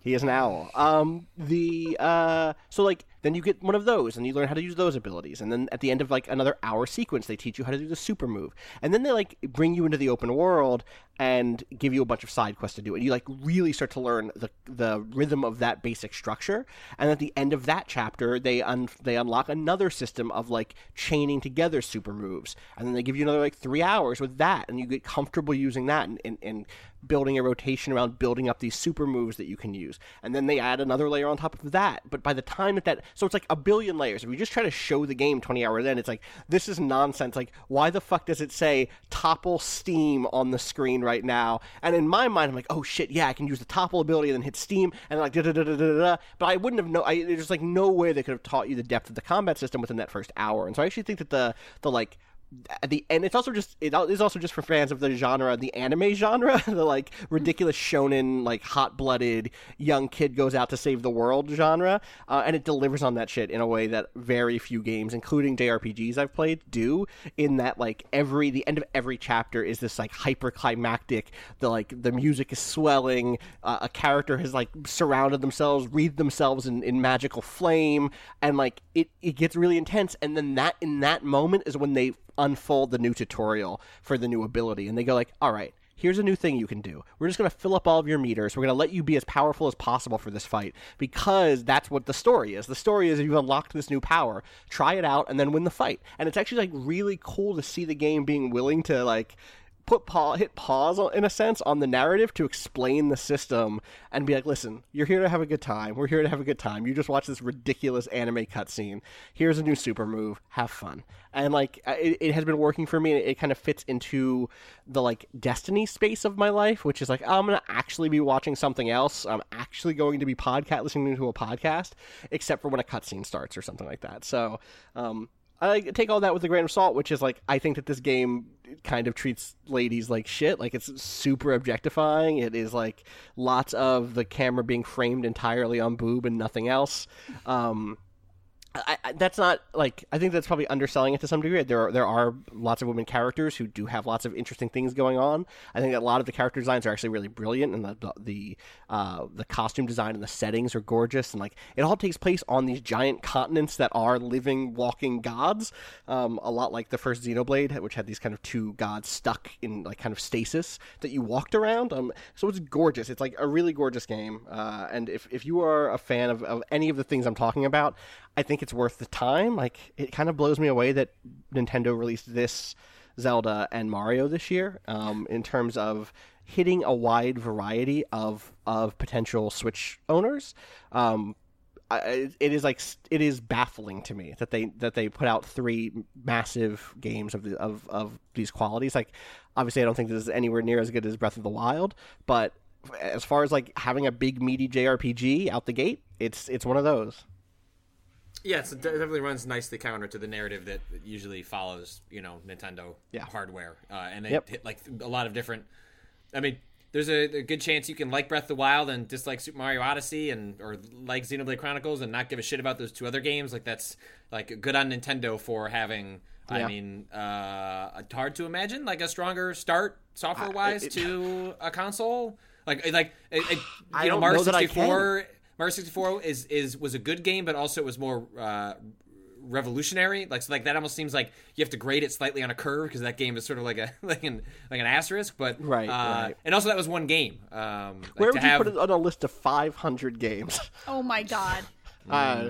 He is an owl. Um, the uh, so like then you get one of those, and you learn how to use those abilities, and then at the end of like another hour sequence, they teach you how to do the super move, and then they like bring you into the open world and give you a bunch of side quests to do, and you like really start to learn the the rhythm of that basic structure, and at the end of that chapter, they un- they unlock another system of like chaining together super moves, and then they give you another like three hours with that, and you get comfortable using that and, and, and building a rotation around building up these super moves that you can use, and then they add another layer on top of that. But by the time that that so it's like a billion layers. If you just try to show the game twenty hours in, it's like, this is nonsense. Like, why the fuck does it say topple Steam on the screen right now? And in my mind, I'm like, oh shit, yeah, I can use the topple ability and then hit Steam and like da da da da da da. But I wouldn't have no. I, there's like no way they could have taught you the depth of the combat system within that first hour. And so I actually think that the the like. At the end, it's also just it is also just for fans of the genre, the anime genre, the like ridiculous shonen, like hot-blooded young kid goes out to save the world genre, uh, and it delivers on that shit in a way that very few games, including J R P Gs I've played, do. In that, like every the end of every chapter is this like hyper climactic. The like the music is swelling. Uh, a character has like surrounded themselves, wreathed themselves in, in magical flame, and like it it gets really intense. And then that in that moment is when they unfold the new tutorial for the new ability, and they go like, all right, here's a new thing you can do. We're just going to fill up all of your meters. We're going to let you be as powerful as possible for this fight, because that's what the story is. The story is, if you've unlocked this new power, try it out and then win the fight. And it's actually like really cool to see the game being willing to like put pause, hit pause in a sense on the narrative to explain the system and be like, listen, you're here to have a good time. We're here to have a good time. You just watch this ridiculous anime cutscene. Here's a new super move. Have fun. And like it, it has been working for me, and it, it kind of fits into the like Destiny space of my life, which is like, oh, I'm gonna actually be watching something else. I'm actually going to be podcast listening to a podcast, except for when a cutscene starts or something like that. So um I take all that with a grain of salt, which is like, I think that this game kind of treats ladies like shit. Like, it's super objectifying. It is like lots of the camera being framed entirely on boob and nothing else. Um, I, I, that's not like, I think that's probably underselling it to some degree. There are, there are lots of women characters who do have lots of interesting things going on. I think that a lot of the character designs are actually really brilliant, and the the the, uh, the costume design and the settings are gorgeous, and like it all takes place on these giant continents that are living, walking gods. Um, a lot like the first Xenoblade, which had these kind of two gods stuck in like kind of stasis that you walked around. Um, so it's gorgeous. It's like a really gorgeous game. Uh, and if if you are a fan of, of any of the things I'm talking about, I think it's worth the time. Like, it kind of blows me away that Nintendo released this, Zelda, and Mario this year, um, in terms of hitting a wide variety of of potential Switch owners. Um, I, it is like it is baffling to me that they that they put out three massive games of the, of of these qualities. Like, obviously, I don't think this is anywhere near as good as Breath of the Wild, but as far as like having a big meaty J R P G out the gate, it's it's one of those. Yeah, it's, it definitely runs nicely counter to the narrative that usually follows, you know, Nintendo yeah. hardware. Uh, and they yep. hit like a lot of different. I mean, there's a, a good chance you can like Breath of the Wild and dislike Super Mario Odyssey, and or like Xenoblade Chronicles and not give a shit about those two other games. Like, that's like good on Nintendo for having. Yeah. I mean, uh, it's hard to imagine like a stronger start software wise to a console. Like, like it, it, you I know, don't Mario know that sixty-four. I can. Mario sixty-four is, is was a good game, but also it was more uh, revolutionary. Like, so like that almost seems like you have to grade it slightly on a curve, because that game is sort of like a like an like an asterisk. But right, uh, right. And also that was one game. Um, like Where to would have... you put it on a list of five hundred games? Oh my god. Uh,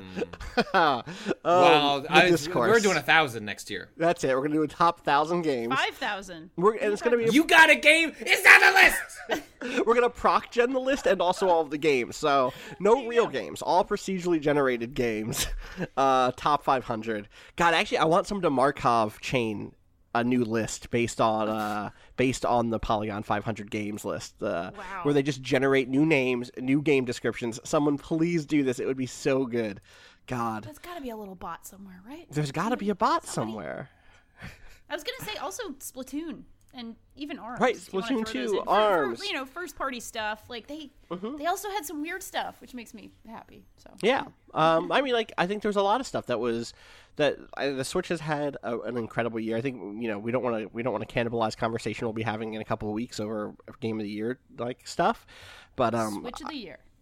mm. oh, well, I, discourse. we're doing a thousand next year. That's it. We're gonna do a top thousand games. Five thousand. We're and it's gonna be. A, you got a game? It's on the list. We're gonna proc gen the list and also all of the games. So no real games, all procedurally generated games. Uh, top five hundred. God, actually, I want someone to Markov chain a new list based on uh, based on the Polygon five hundred games list, uh, wow. where they just generate new names, new game descriptions. Someone please do this. It would be so good. God. There's got to be a little bot somewhere, right? There's got to be a bot Somebody... somewhere. I was going to say also Splatoon and even ARMS. Right, Splatoon two, for, ARMS. For, you know, first party stuff. Like, they mm-hmm. they also had some weird stuff, which makes me happy. So Yeah. Um, I mean, like, I think there's a lot of stuff that was that uh, the Switch has had a, an incredible year. I think, you know, we don't want to we don't want to cannibalize conversation we'll be having in a couple of weeks over Game of the Year like stuff. But um, Switch of the year.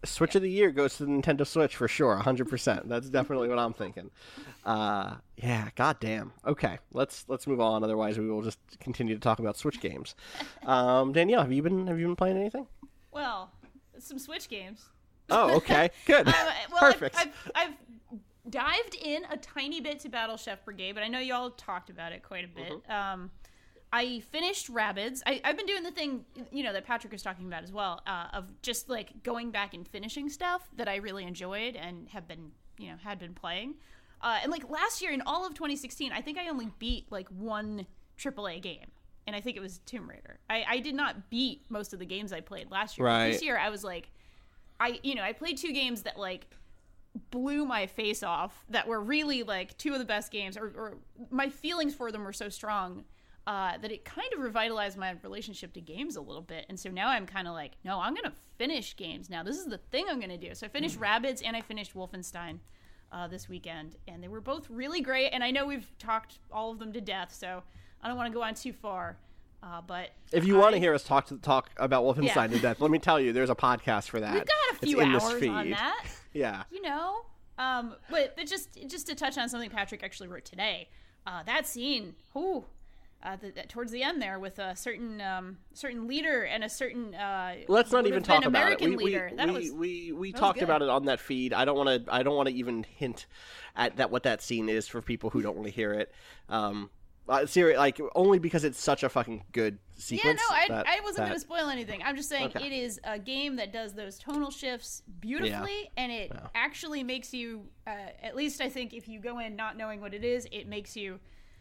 Switch of the year goes to the Nintendo Switch for sure, one hundred percent. That's definitely what I'm thinking. Uh, yeah, goddamn. Okay, let's let's move on. Otherwise, we will just continue to talk about Switch games. Um, Danielle, have you been have you been playing anything? Well, some Switch games. Oh, okay, good, Um, well, perfect. I've, I've, I've dived in a tiny bit to Battle Chef Brigade, but I know y'all talked about it quite a bit. Mm-hmm. Um, I finished Rabbids. I, I've been doing the thing, you know, that Patrick was talking about as well, uh, of just like going back and finishing stuff that I really enjoyed and have been, you know, had been playing. Uh, and like last year in all of twenty sixteen, I think I only beat like one triple A game, and I think it was Tomb Raider. I, I did not beat most of the games I played last year. Right. This year I was like, I you know I played two games that like blew my face off, that were really like two of the best games, or, or my feelings for them were so strong uh, that it kind of revitalized my relationship to games a little bit. And so now I'm kind of like, no, I'm gonna finish games now. This is the thing I'm gonna do. So I finished Rabbids and I finished Wolfenstein uh, this weekend, and they were both really great. And I know we've talked all of them to death, so I don't want to go on too far. Uh, but If you I, want to hear us talk to talk about Wolfenstein Yeah. to death, let me tell you, there's a podcast for that. we've got a It's few in this hours feed. on that. Yeah. You know, um, but but just just to touch on something Patrick actually wrote today, uh, that scene, whoo, uh, the, the, towards the end there with a certain um, certain leader and a certain uh, Let's not would even have been talk about American it. We leader. we that we, was we, we that was talked good. about it on that feed. I don't want to I don't want to even hint at that what that scene is for people who don't want to hear it. Um, uh, serious, like only because it's such a fucking good Yeah, sequence. no, I, that- I wasn't that- going to spoil anything. I'm just saying Okay. it is a game that does those tonal shifts beautifully, and it Yeah. actually makes you, uh, at least I think if you go in not knowing what it is, it makes you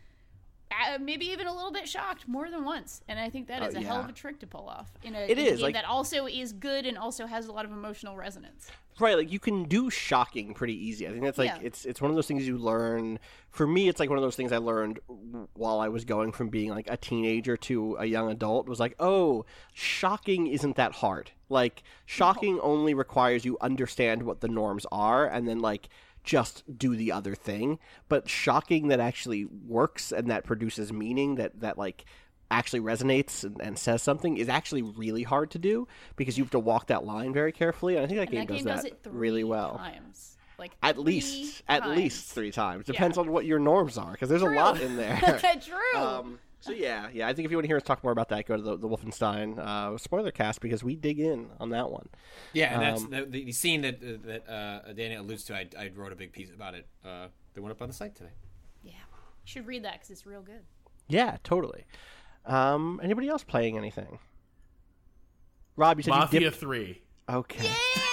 uh, maybe even a little bit shocked more than once. And I think that Oh, is a hell yeah. of a trick to pull off in a, It in a is, game like- that also is good and also has a lot of emotional resonance. Right, like you can do shocking pretty easy. I think that's like Yeah. it's it's one of those things you learn. For me, it's like one of those things I learned while I was going from being like a teenager to a young adult. Was like, oh, shocking isn't that hard. Like shocking only requires you understand what the norms are, and then like just do the other thing. But shocking that actually works and that produces meaning, that that like actually resonates and, and says something, is actually really hard to do because you have to walk that line very carefully. And I think that And game that does game that does it three really well. times. Like At three least, at times. least three times. Depends on what your norms are, because there's True. a lot in there. True. um, so yeah, yeah. I think if you want to hear us talk more about that, go to the, the Wolfenstein uh, spoiler cast because we dig in on that one. Yeah, and Um, that's the, the scene that uh, that uh, Daniel alludes to. I, I wrote a big piece about it. Uh, that went up on the site today. yeah, you should read that because it's real good. Yeah, totally. Um, anybody else playing anything? Rob, you said Mafia you dipped. three. Okay.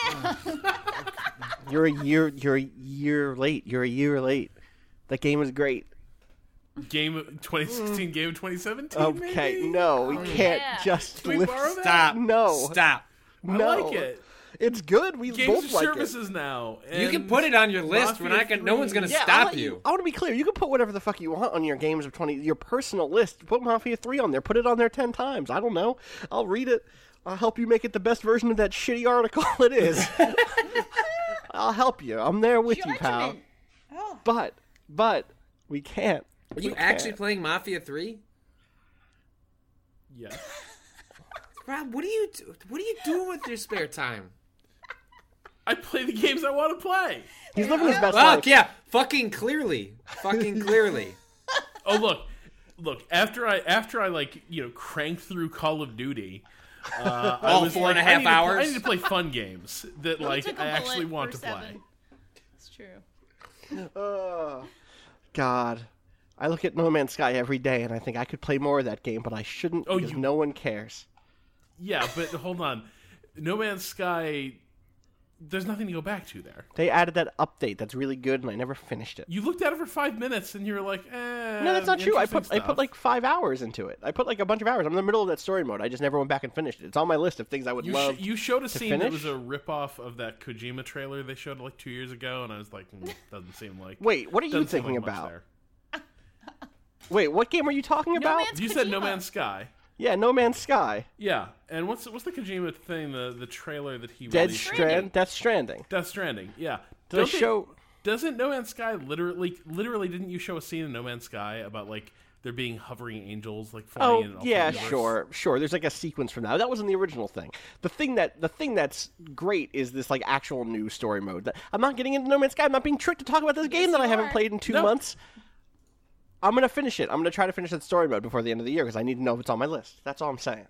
You're a year. You're a year late. You're a year late. That game was great. Game of twenty sixteen, game of twenty seventeen. Okay, maybe? no, we can't yeah. just Can we lift. borrow that? Stop. No, Stop. I no. like it. It's good. We Games both of like it. services now. You can and put it on your list. Mafia We're not gonna. No one's gonna three. Yeah, I'll stop let you. I want to be clear. You can put whatever the fuck you want on your games of twenty, your personal list. Put Mafia three on there. Put it on there ten times. I don't know. I'll read it. I'll help you make it the best version of that shitty article it is. I'll help you. I'm there with you, pal. Judgment. Oh. But, but we can't. Are you We actually can't. playing Mafia three? Yeah. Rob, what are you do- what are you doing with your spare time? I play the games I want to play. He's living his best Fuck life. yeah, fucking clearly, fucking clearly. Oh look, look. After I after I like you know cranked through Call of Duty, uh, I All was four like, and a I half need to play- hours? I need to play fun games that Well, like took a I actually bullet want for to play. seven. It's true. Oh, God. I look at No Man's Sky every day and I think I could play more of that game, but I shouldn't Oh, because you- no one cares. Yeah, but hold on, No Man's Sky. There's nothing to go back to there. They added that update that's really good, and I never finished it. You looked at it for five minutes and you're like, eh. No, that's not true. I put interesting I put stuff. like five hours into it. I put like a bunch of hours. I'm in the middle of that story mode. I just never went back and finished it. It's on my list of things I would You, love. sh- you showed a to scene that finish? was a ripoff of that Kojima trailer they showed like two years ago, and I was like, mm, doesn't seem like. Wait, what are you doesn't seem thinking like much about? there. Wait, what game are you talking about? Man's- You said No Kojima. Man's Sky. Yeah, No Man's Sky, Yeah, and what's what's the Kojima thing? The the trailer that he Dead released? Strand, Death Stranding. Death Stranding. Yeah. Did Don't they show? Doesn't No Man's Sky literally literally didn't you show a scene in No Man's Sky about like there being hovering angels like Oh flying in an yeah, alternate universe. sure, sure. There's like a sequence from that. That wasn't the original thing. The thing that the thing that's great is this like actual news story mode. That I'm not getting into No Man's Sky. I'm not being tricked to talk about this game that I you haven't are. played in two No. months. I'm gonna finish it. I'm gonna try to finish that story mode before the end of the year because I need to know if it's on my list. That's all I'm saying.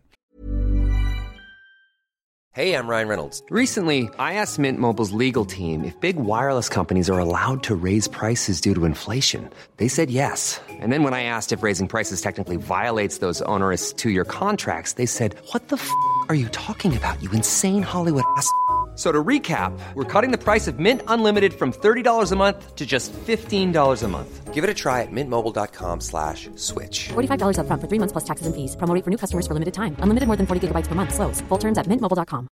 Hey, I'm Ryan Reynolds. Recently, I asked Mint Mobile's legal team if big wireless companies are allowed to raise prices due to inflation. They said yes. And then when I asked if raising prices technically violates those onerous two-year contracts, they said, "What the f*** are you talking about, you insane Hollywood ass?" So to recap, we're cutting the price of Mint Unlimited from thirty dollars a month to just fifteen dollars a month. Give it a try at mintmobile.com slash switch. forty-five dollars up front for three months plus taxes and fees. Promo rate for new customers for limited time. Unlimited more than forty gigabytes per month. Slows full terms at mint mobile dot com.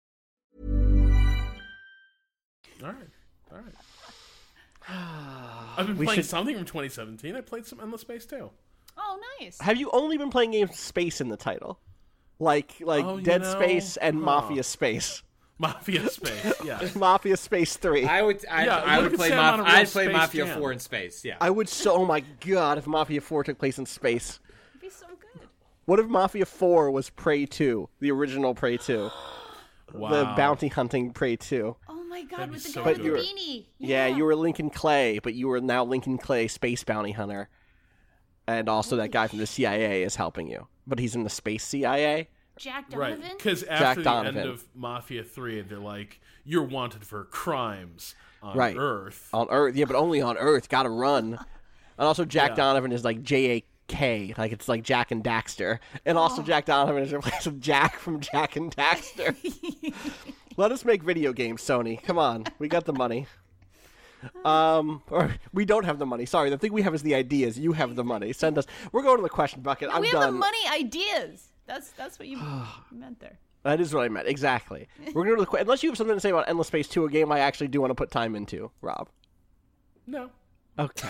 All right, all right. I've been We playing should- something from twenty seventeen. I played some Endless Space too. Oh, nice. Have you only been playing games with space in the title, like like Oh, you Dead know, Space and huh. Mafia Space? Mafia Space, yeah. Mafia Space three. I would, I, Yeah, I what would if play, it's set on Maf- a real I'd play Space Mafia Jam? four in space. Yeah. I would so. Oh my god! If Mafia four took place in space, It'd be so good. what if Mafia four was Prey two, the original Prey two, Wow. the bounty hunting Prey two? Oh my god, That'd with be the so guy with good. the beanie. Yeah, you were Lincoln Clay, but you were now Lincoln Clay, space bounty hunter, and also that guy from the C I A is helping you, but he's in the space C I A. Jack Right, Donovan. because after the Donovan. end of Mafia three, they're like, you're wanted for crimes on Right. Earth. On Earth, yeah, but only on Earth. Gotta run. And also, Jack Yeah. Donovan is like J A K, like it's like Jack and Daxter. And also, Jack Donovan is replaced with Jack from Jack and Daxter. Let us make video games, Sony. Come on, we got the money. Um, or we don't have the money. Sorry, the thing we have is the ideas. You have the money. Send us. We're going to the question bucket. I'm we have done. the money ideas. That's that's what you meant there. That is what I meant. Exactly. We're going to go to the que- unless you have something to say about Endless Space two, a game I actually do want to put time into, Rob. No. Okay.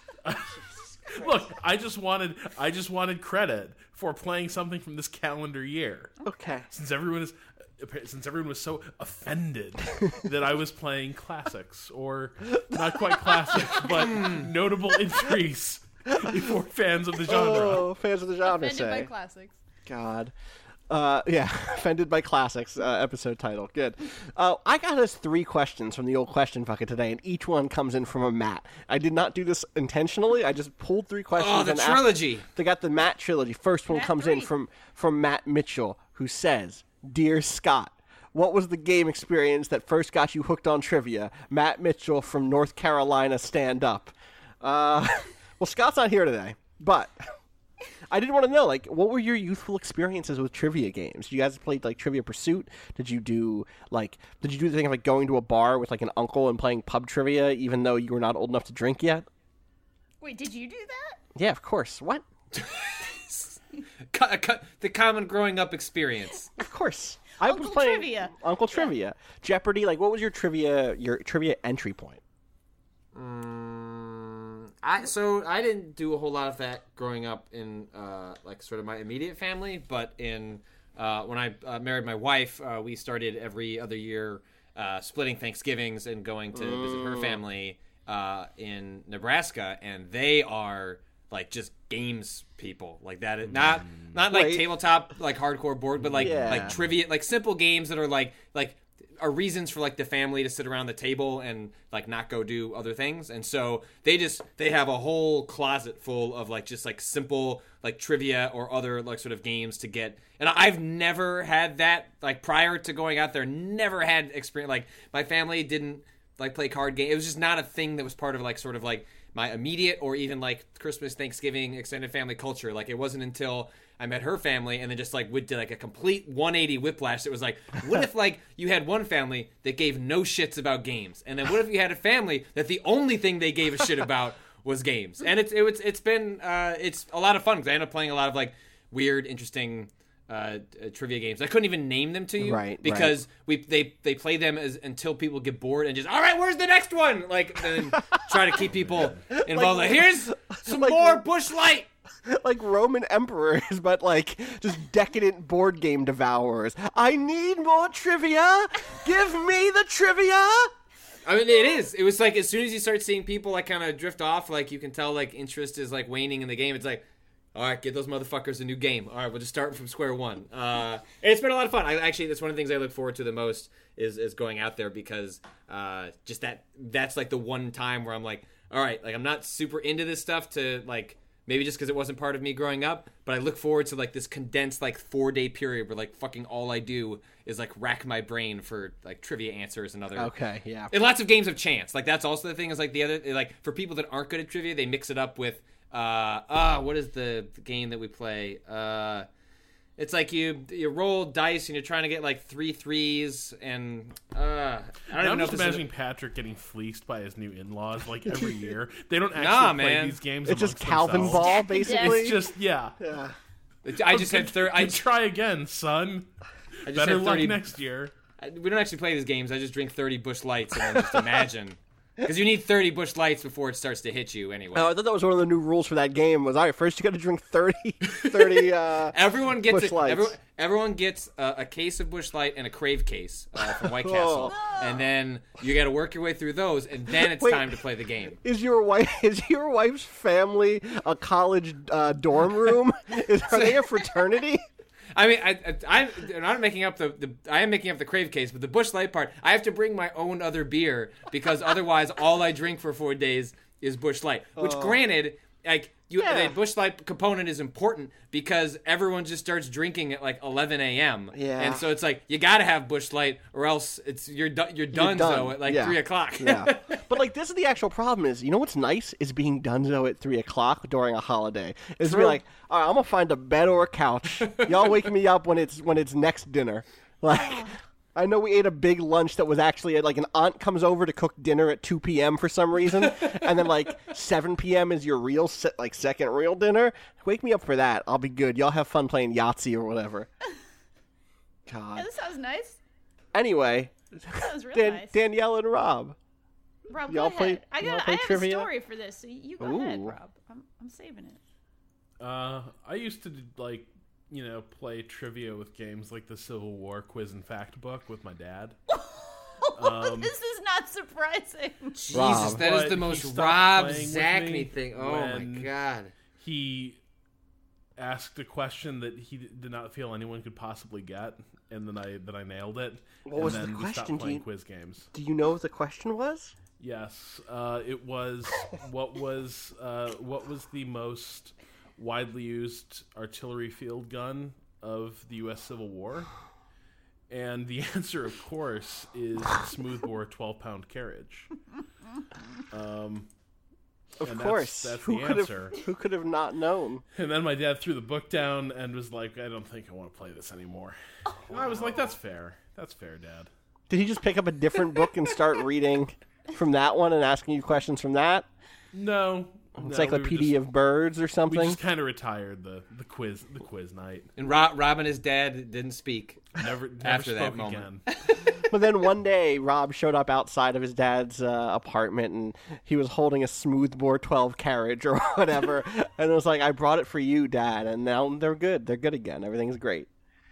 Look, I just wanted I just wanted credit for playing something from this calendar year. Okay. Since everyone is since everyone was so offended that I was playing classics, or not quite classics, but notable entries for fans of the genre. Oh, fans of the genre Offended say. by classics. God. Uh, yeah, offended by classics. Uh, episode title. Good. Uh, I got us three questions from the old question bucket today, and each one comes in from a Matt. I did not do this intentionally. I just pulled three questions. Oh, the and asked- trilogy. They got the Matt trilogy. First one Matt comes in three. from from Matt Mitchell, who says, "Dear Scott, what was the game experience that first got you hooked on trivia?" Matt Mitchell from North Carolina, stand up. Uh, well, Scott's not here today, but I did want to know, like, what were your youthful experiences with trivia games? You guys played, like, Trivia Pursuit? Did you do, like, did you do the thing of, like, going to a bar with, like, an uncle and playing pub trivia even though you were not old enough to drink yet? Wait, did you do that? Yeah, of course. What? Cut, cut, the common growing up experience. Of course. I was Uncle playing Trivia. Uncle Trivia. Jeopardy, like, what was your trivia, your trivia entry point? Mm, I so I didn't do a whole lot of that growing up in uh, like sort of my immediate family, but in uh, when I uh, married my wife, uh, we started every other year uh, splitting Thanksgivings and going to visit her family uh, in Nebraska, and they are like just games people like that. Is not not like Wait. tabletop like hardcore board, but like Yeah. like trivia, like simple games that are like like. are reasons for like the family to sit around the table and like not go do other things. And so they just they have a whole closet full of like just like simple like trivia or other like sort of games to get. And I've never had that like prior to going out there, never had experience. Like my family didn't like play card game. It was just not a thing that was part of like sort of like my immediate or even like Christmas, Thanksgiving, extended family culture. Like it wasn't until I met her family and then just like would do like a complete one eighty whiplash. It was like, what if like you had one family that gave no shits about games, and then what if you had a family that the only thing they gave a shit about was games? And it's it was it's been uh, it's a lot of fun because I ended up playing a lot of like weird, interesting uh, uh, trivia games. I couldn't even name them to you, Right, Because we they they play them as until people get bored and just all right, where's the next one? Like then try to keep people involved. Like, here's some like- more Bush Light. Like Roman emperors, but like just decadent board game devourers. I need more trivia. Give me the trivia. I mean, it is. It was like as soon as you start seeing people like kind of drift off, like you can tell like interest is like waning in the game. It's like, all right, get those motherfuckers a new game. All right, we'll just start from square one. Uh, it's been a lot of fun. I actually, that's one of the things I look forward to the most is is going out there because uh, just that that's like the one time where I'm like, all right, like I'm not super into this stuff to like maybe just because it wasn't part of me growing up, but I look forward to like this condensed like four day period where like fucking all I do is like rack my brain for like trivia answers and other. Okay, yeah. And lots of games of chance. Like that's also the thing is like the other like for people that aren't good at trivia, they mix it up with uh ah what is the game that we play? Uh It's like you you roll dice and you're trying to get like three threes and uh I don't now even I'm know just if this imagining is Patrick getting fleeced by his new in-laws like every year. They don't actually Nah, play man. these games. It's just amongst Calvin themselves. Ball, basically. It's just yeah. yeah. a, I just had thirty. I, You try again, son. I just Better had luck thirty next year. I- we don't actually play these games. I just drink thirty Busch Lights and then just imagine. Because you need thirty Busch Lights before it starts to hit you anyway. Oh, I thought that was one of the new rules for that game. Was all right. First, you got to drink thirty, thirty. Uh, Everyone gets Busch it. Lights. Everyone, everyone gets a, a case of Busch Light and a Crave case uh, from White Castle, and then you got to work your way through those, and then it's Wait. time to play the game. is your wife? Is your wife's family a college uh, dorm room? Is are they a fraternity? I mean, I, I, I'm not making up the, the. I am making up the Crave case, but the Busch Light part, I have to bring my own other beer because otherwise, all I drink for four days is Busch Light. Which, granted, like you, Yeah. the Busch Light component is important because everyone just starts drinking at like eleven a.m. Yeah. and so it's like you got to have Busch Light, or else it's you're do, you're done done. so at like Yeah. three o'clock. Yeah, but like this is the actual problem. Is you know what's nice is being donezo at three o'clock during a holiday. Is to be True. like, all right, I'm gonna find a bed or a couch. Y'all wake me up when it's when it's next dinner. Like, I know we ate a big lunch that was actually like an aunt comes over to cook dinner at two p.m. for some reason, and then like seven p.m. is your real se- like second real dinner. Wake me up for that. I'll be good. Y'all have fun playing Yahtzee or whatever. God. Yeah, this sounds nice. Anyway, This sounds real Dan- nice. Danielle and Rob. Rob, y'all go play- ahead. I y'all got. play I have trivia? a story for this. So you go ahead, Ooh. Rob. I'm, I'm saving it. Uh, I used to like, you know, play trivia with games like the Civil War quiz and fact book with my dad. Um, This is not surprising. Jesus, Rob. that is But the he most stopped Rob playing with Zachney me thing. Oh my when god. He asked a question that he did not feel anyone could possibly get, and then I then I nailed it. What and was the then we question? stopped Do playing you- quiz games. Do you know what the question was? Yes, uh, it was what was uh, what was the most widely used artillery field gun of the U S Civil War? And the answer, of course, is smoothbore twelve-pound carriage. Um, Of and course. that's, that's who the could answer. have? Who could have not known? And then my dad threw the book down and was like, "I don't think I want to play this anymore." And I was like, "That's fair. That's fair, Dad." Did he just pick up a different book and start reading from that one and asking you questions from that? No, no, Encyclopedia we were of Birds or just, we something? just kind of retired the, the quiz the quiz night. And Rob, Rob and his dad didn't speak. Never, never After spoke that moment. again. But then one day, Rob showed up outside of his dad's uh, apartment, and he was holding a smoothbore twelve carriage or whatever, and it was like, "I brought it for you, Dad," and now they're good. They're good again. Everything's great.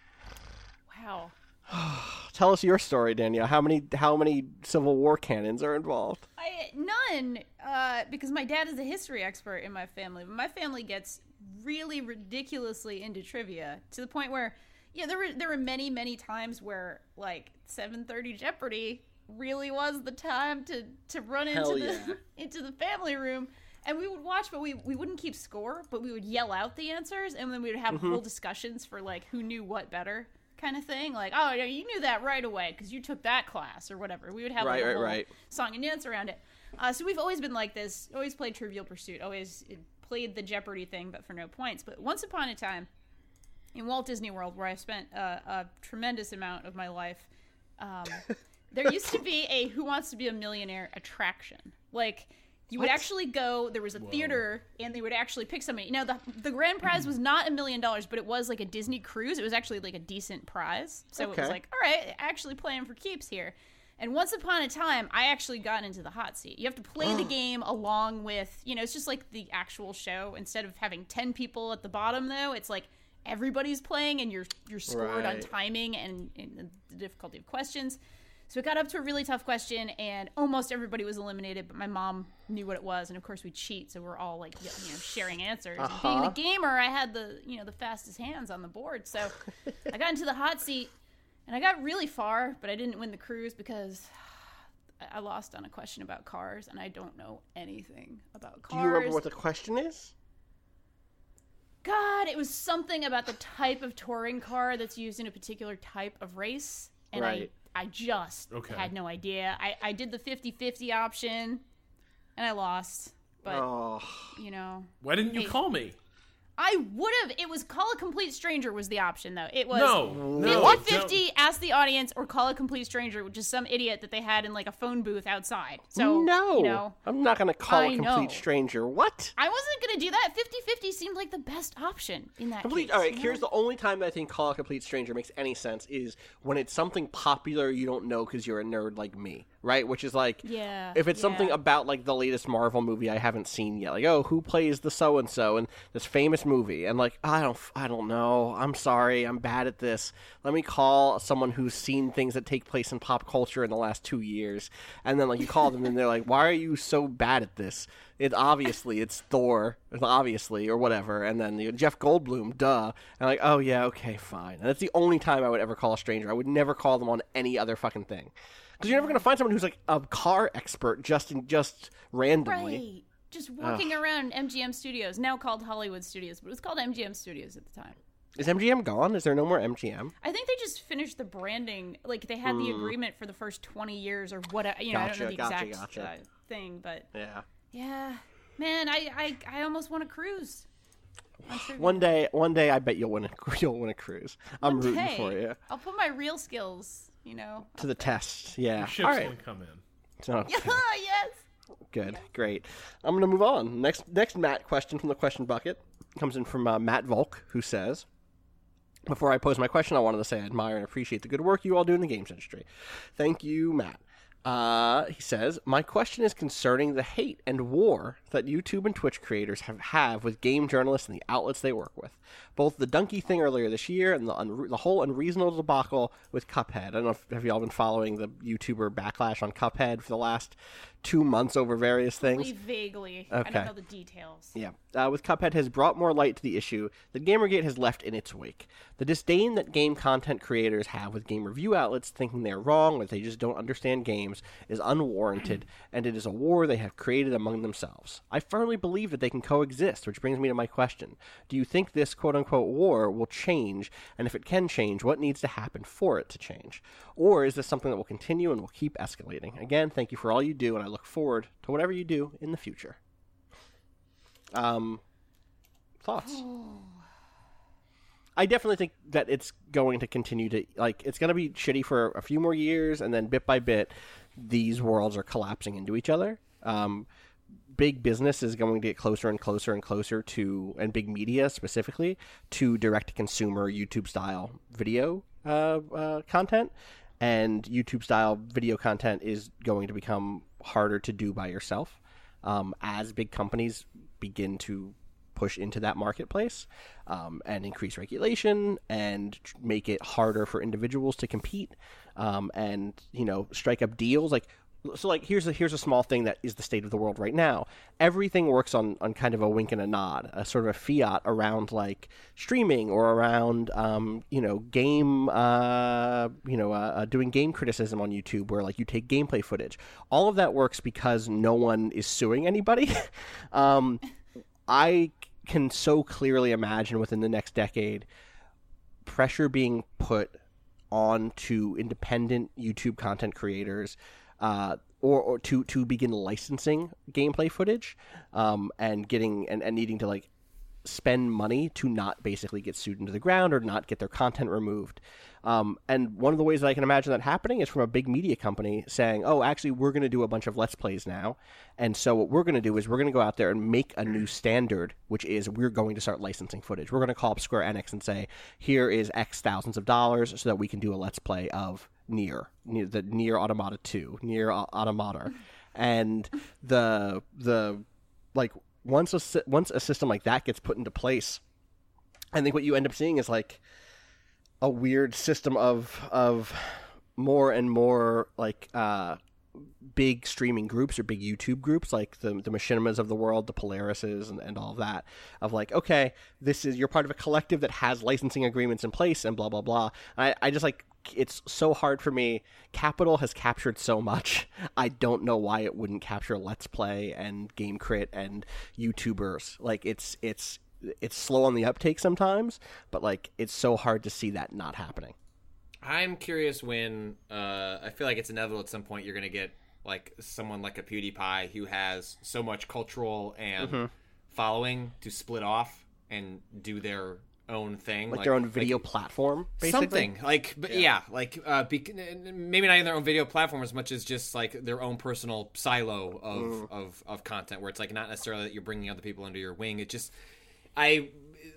Wow. Tell us your story, Danielle. How many how many Civil War cannons are involved? I none, uh, because my dad is a history expert in my family. But my family gets really ridiculously into trivia to the point where, yeah, there were there were many many times where like seven thirty Jeopardy really was the time to to run into Hell the yeah. into the family room. And we would watch, but we, we wouldn't keep score, but we would yell out the answers, and then we would have Mm-hmm. whole discussions for like who knew what better kind of thing. Like, oh, you knew that right away because you took that class or whatever. We would have like, Right, a right, whole right. song and dance around it. Uh, so we've always been like this. Always played Trivial Pursuit. Always played the Jeopardy thing, but for no points. But once upon a time, in Walt Disney World, where I spent uh, a tremendous amount of my life, um, there used to be a Who Wants to Be a Millionaire attraction. Like, you would actually go, there was a theater, and they would actually pick somebody. Now, the the grand prize was not a million dollars, but it was like a Disney cruise. It was actually like a decent prize. So it was Okay. like, all right, actually playing for keeps here. And once upon a time, I actually got into the hot seat. You have to play the game along with, you know, it's just like the actual show. Instead of having ten people at the bottom, though, it's like everybody's playing and you're you're scored on Right. timing and, and the difficulty of questions. So it got up to a really tough question, and almost everybody was eliminated, but my mom knew what it was, and of course we cheat, so we're all like, you know, sharing answers. Uh-huh. And being the gamer, I had the, you know, the fastest hands on the board, so I got into the hot seat, and I got really far, but I didn't win the cruise because I lost on a question about cars, and I don't know anything about cars. Do you remember what the question is? God, it was something about the type of touring car that's used in a particular type of race, and Right. I, I just Okay. had no idea. I, I did the fifty-fifty option, and I lost. But, Oh, you know, Why didn't you Hey. call me? I would have. It was call a complete stranger was the option, though. It was No, no. fifty-fifty, ask the audience, or call a complete stranger, which is some idiot that they had in, like, a phone booth outside. So, no. you know, I'm not going to call I a complete know. stranger. What? I wasn't going to do that. fifty-fifty seemed like the best option in that Complete. case. All right. you know? Here's the only time I think call a complete stranger makes any sense is when it's something popular you don't know because you're a nerd like me, right? Which is like, Yeah, if it's yeah. something about like the latest Marvel movie I haven't seen yet, like, oh, who plays the so and so in this famous movie, and like, I don't, I don't know. I'm sorry, I'm bad at this. Let me call someone who's seen things that take place in pop culture in the last two years, and then like you call them and they're like, why are you so bad at this? It obviously it's Thor, obviously, or whatever, and then you know, Jeff Goldblum, duh, and like, oh yeah, okay, fine. And that's the only time I would ever call a stranger. I would never call them on any other fucking thing, because you're never gonna find someone who's like a car expert just in, just randomly. Right. Just walking around M G M Studios, now called Hollywood Studios, but it was called M G M Studios at the time. Is M G M gone? Is there no more M G M? I think they just finished the branding. Like, they had the agreement for the first twenty years or whatever. You know, I don't know the Gotcha, gotcha, exact gotcha. Uh, thing, but Yeah. yeah. Man, I, I, I almost want to cruise. I'm sure One day, one day, I bet you'll win a you'll win a cruise. I'm rooting Hey, for you. I'll put my real skills, you know. To the test. Yeah. Your ship's All right. gonna come in. Okay. yes. Good, great. I'm going to move on. Next, next Matt question from the question bucket comes in from uh, Matt Volk, who says, before I pose my question, I wanted to say I admire and appreciate the good work you all do in the games industry. Thank you, Matt. Uh, he says, my question is concerning the hate and war that YouTube and Twitch creators have, have with game journalists and the outlets they work with. Both the Donkey thing earlier this year and the, unre- the whole unreasonable debacle with Cuphead. I don't know if have y'all been following the YouTuber backlash on Cuphead for the last two months over various things? Only vaguely. I Okay. don't know the details. Yeah, uh, with Cuphead has brought more light to the issue that Gamergate has left in its wake. The disdain that game content creators have with game review outlets thinking they're wrong or they just don't understand games is unwarranted, and it is a war they have created among themselves. I firmly believe that they can coexist, which brings me to my question. Do you think this quote-unquote war will change, and if it can change, what needs to happen for it to change? Or is this something that will continue and will keep escalating? Again, thank you for all you do, and I look forward to whatever you do in the future. Um, thoughts? I definitely think that it's going to continue to, like, it's going to be shitty for a few more years, and then bit by bit, these worlds are collapsing into each other. Um, big business is going to get closer and closer and closer to, and big media specifically, to direct-to-consumer YouTube-style video uh, uh, content, and YouTube-style video content is going to become harder to do by yourself um, as big companies begin to push into that marketplace um, and increase regulation and tr- make it harder for individuals to compete um, and, you know, strike up deals. Like, so like here's a here's a small thing that is the state of the world right now. Everything works on, on kind of a wink and a nod, a sort of a fiat around like streaming or around um, you know game uh, you know uh, uh, doing game criticism on YouTube where like you take gameplay footage. All of that works because no one is suing anybody. um, I can so clearly imagine within the next decade pressure being put onto independent YouTube content creators uh, or, or to, to begin licensing gameplay footage um, and getting and, and needing to like spend money to not basically get sued into the ground or not get their content removed. Um, and one of the ways that I can imagine that happening is from a big media company saying, oh, actually, we're going to do a bunch of Let's Plays now. And so what we're going to do is we're going to go out there and make a new standard, which is we're going to start licensing footage. We're going to call up Square Enix and say, here is X thousands of dollars so that we can do a Let's Play of Nier, Nier the Nier Automata two, Nier Automata. And the, the like, once a, once a system like that gets put into place, I think what you end up seeing is like a weird system of of more and more like uh, big streaming groups or big YouTube groups, like the the Machinimas of the world, the Polarises, and, and all of that, of like, okay, this is, you're part of a collective that has licensing agreements in place and blah, blah, blah. I, I just like, it's so hard for me. Capital has captured so much. I don't know why it wouldn't capture Let's Play and Game Crit and YouTubers. Like, it's, it's, it's slow on the uptake sometimes, but like, it's so hard to see that not happening. I'm curious when, uh, I feel like it's inevitable at some point you're going to get, like, someone like a PewDiePie who has so much cultural and mm-hmm. following to split off and do their own thing. Like, like their own video like, platform, basically? Something. Like, but yeah, yeah like, uh, be, maybe not even their own video platform as much as just, like, their own personal silo of, mm. of, of content, where it's, like, not necessarily that you're bringing other people under your wing. It just, I...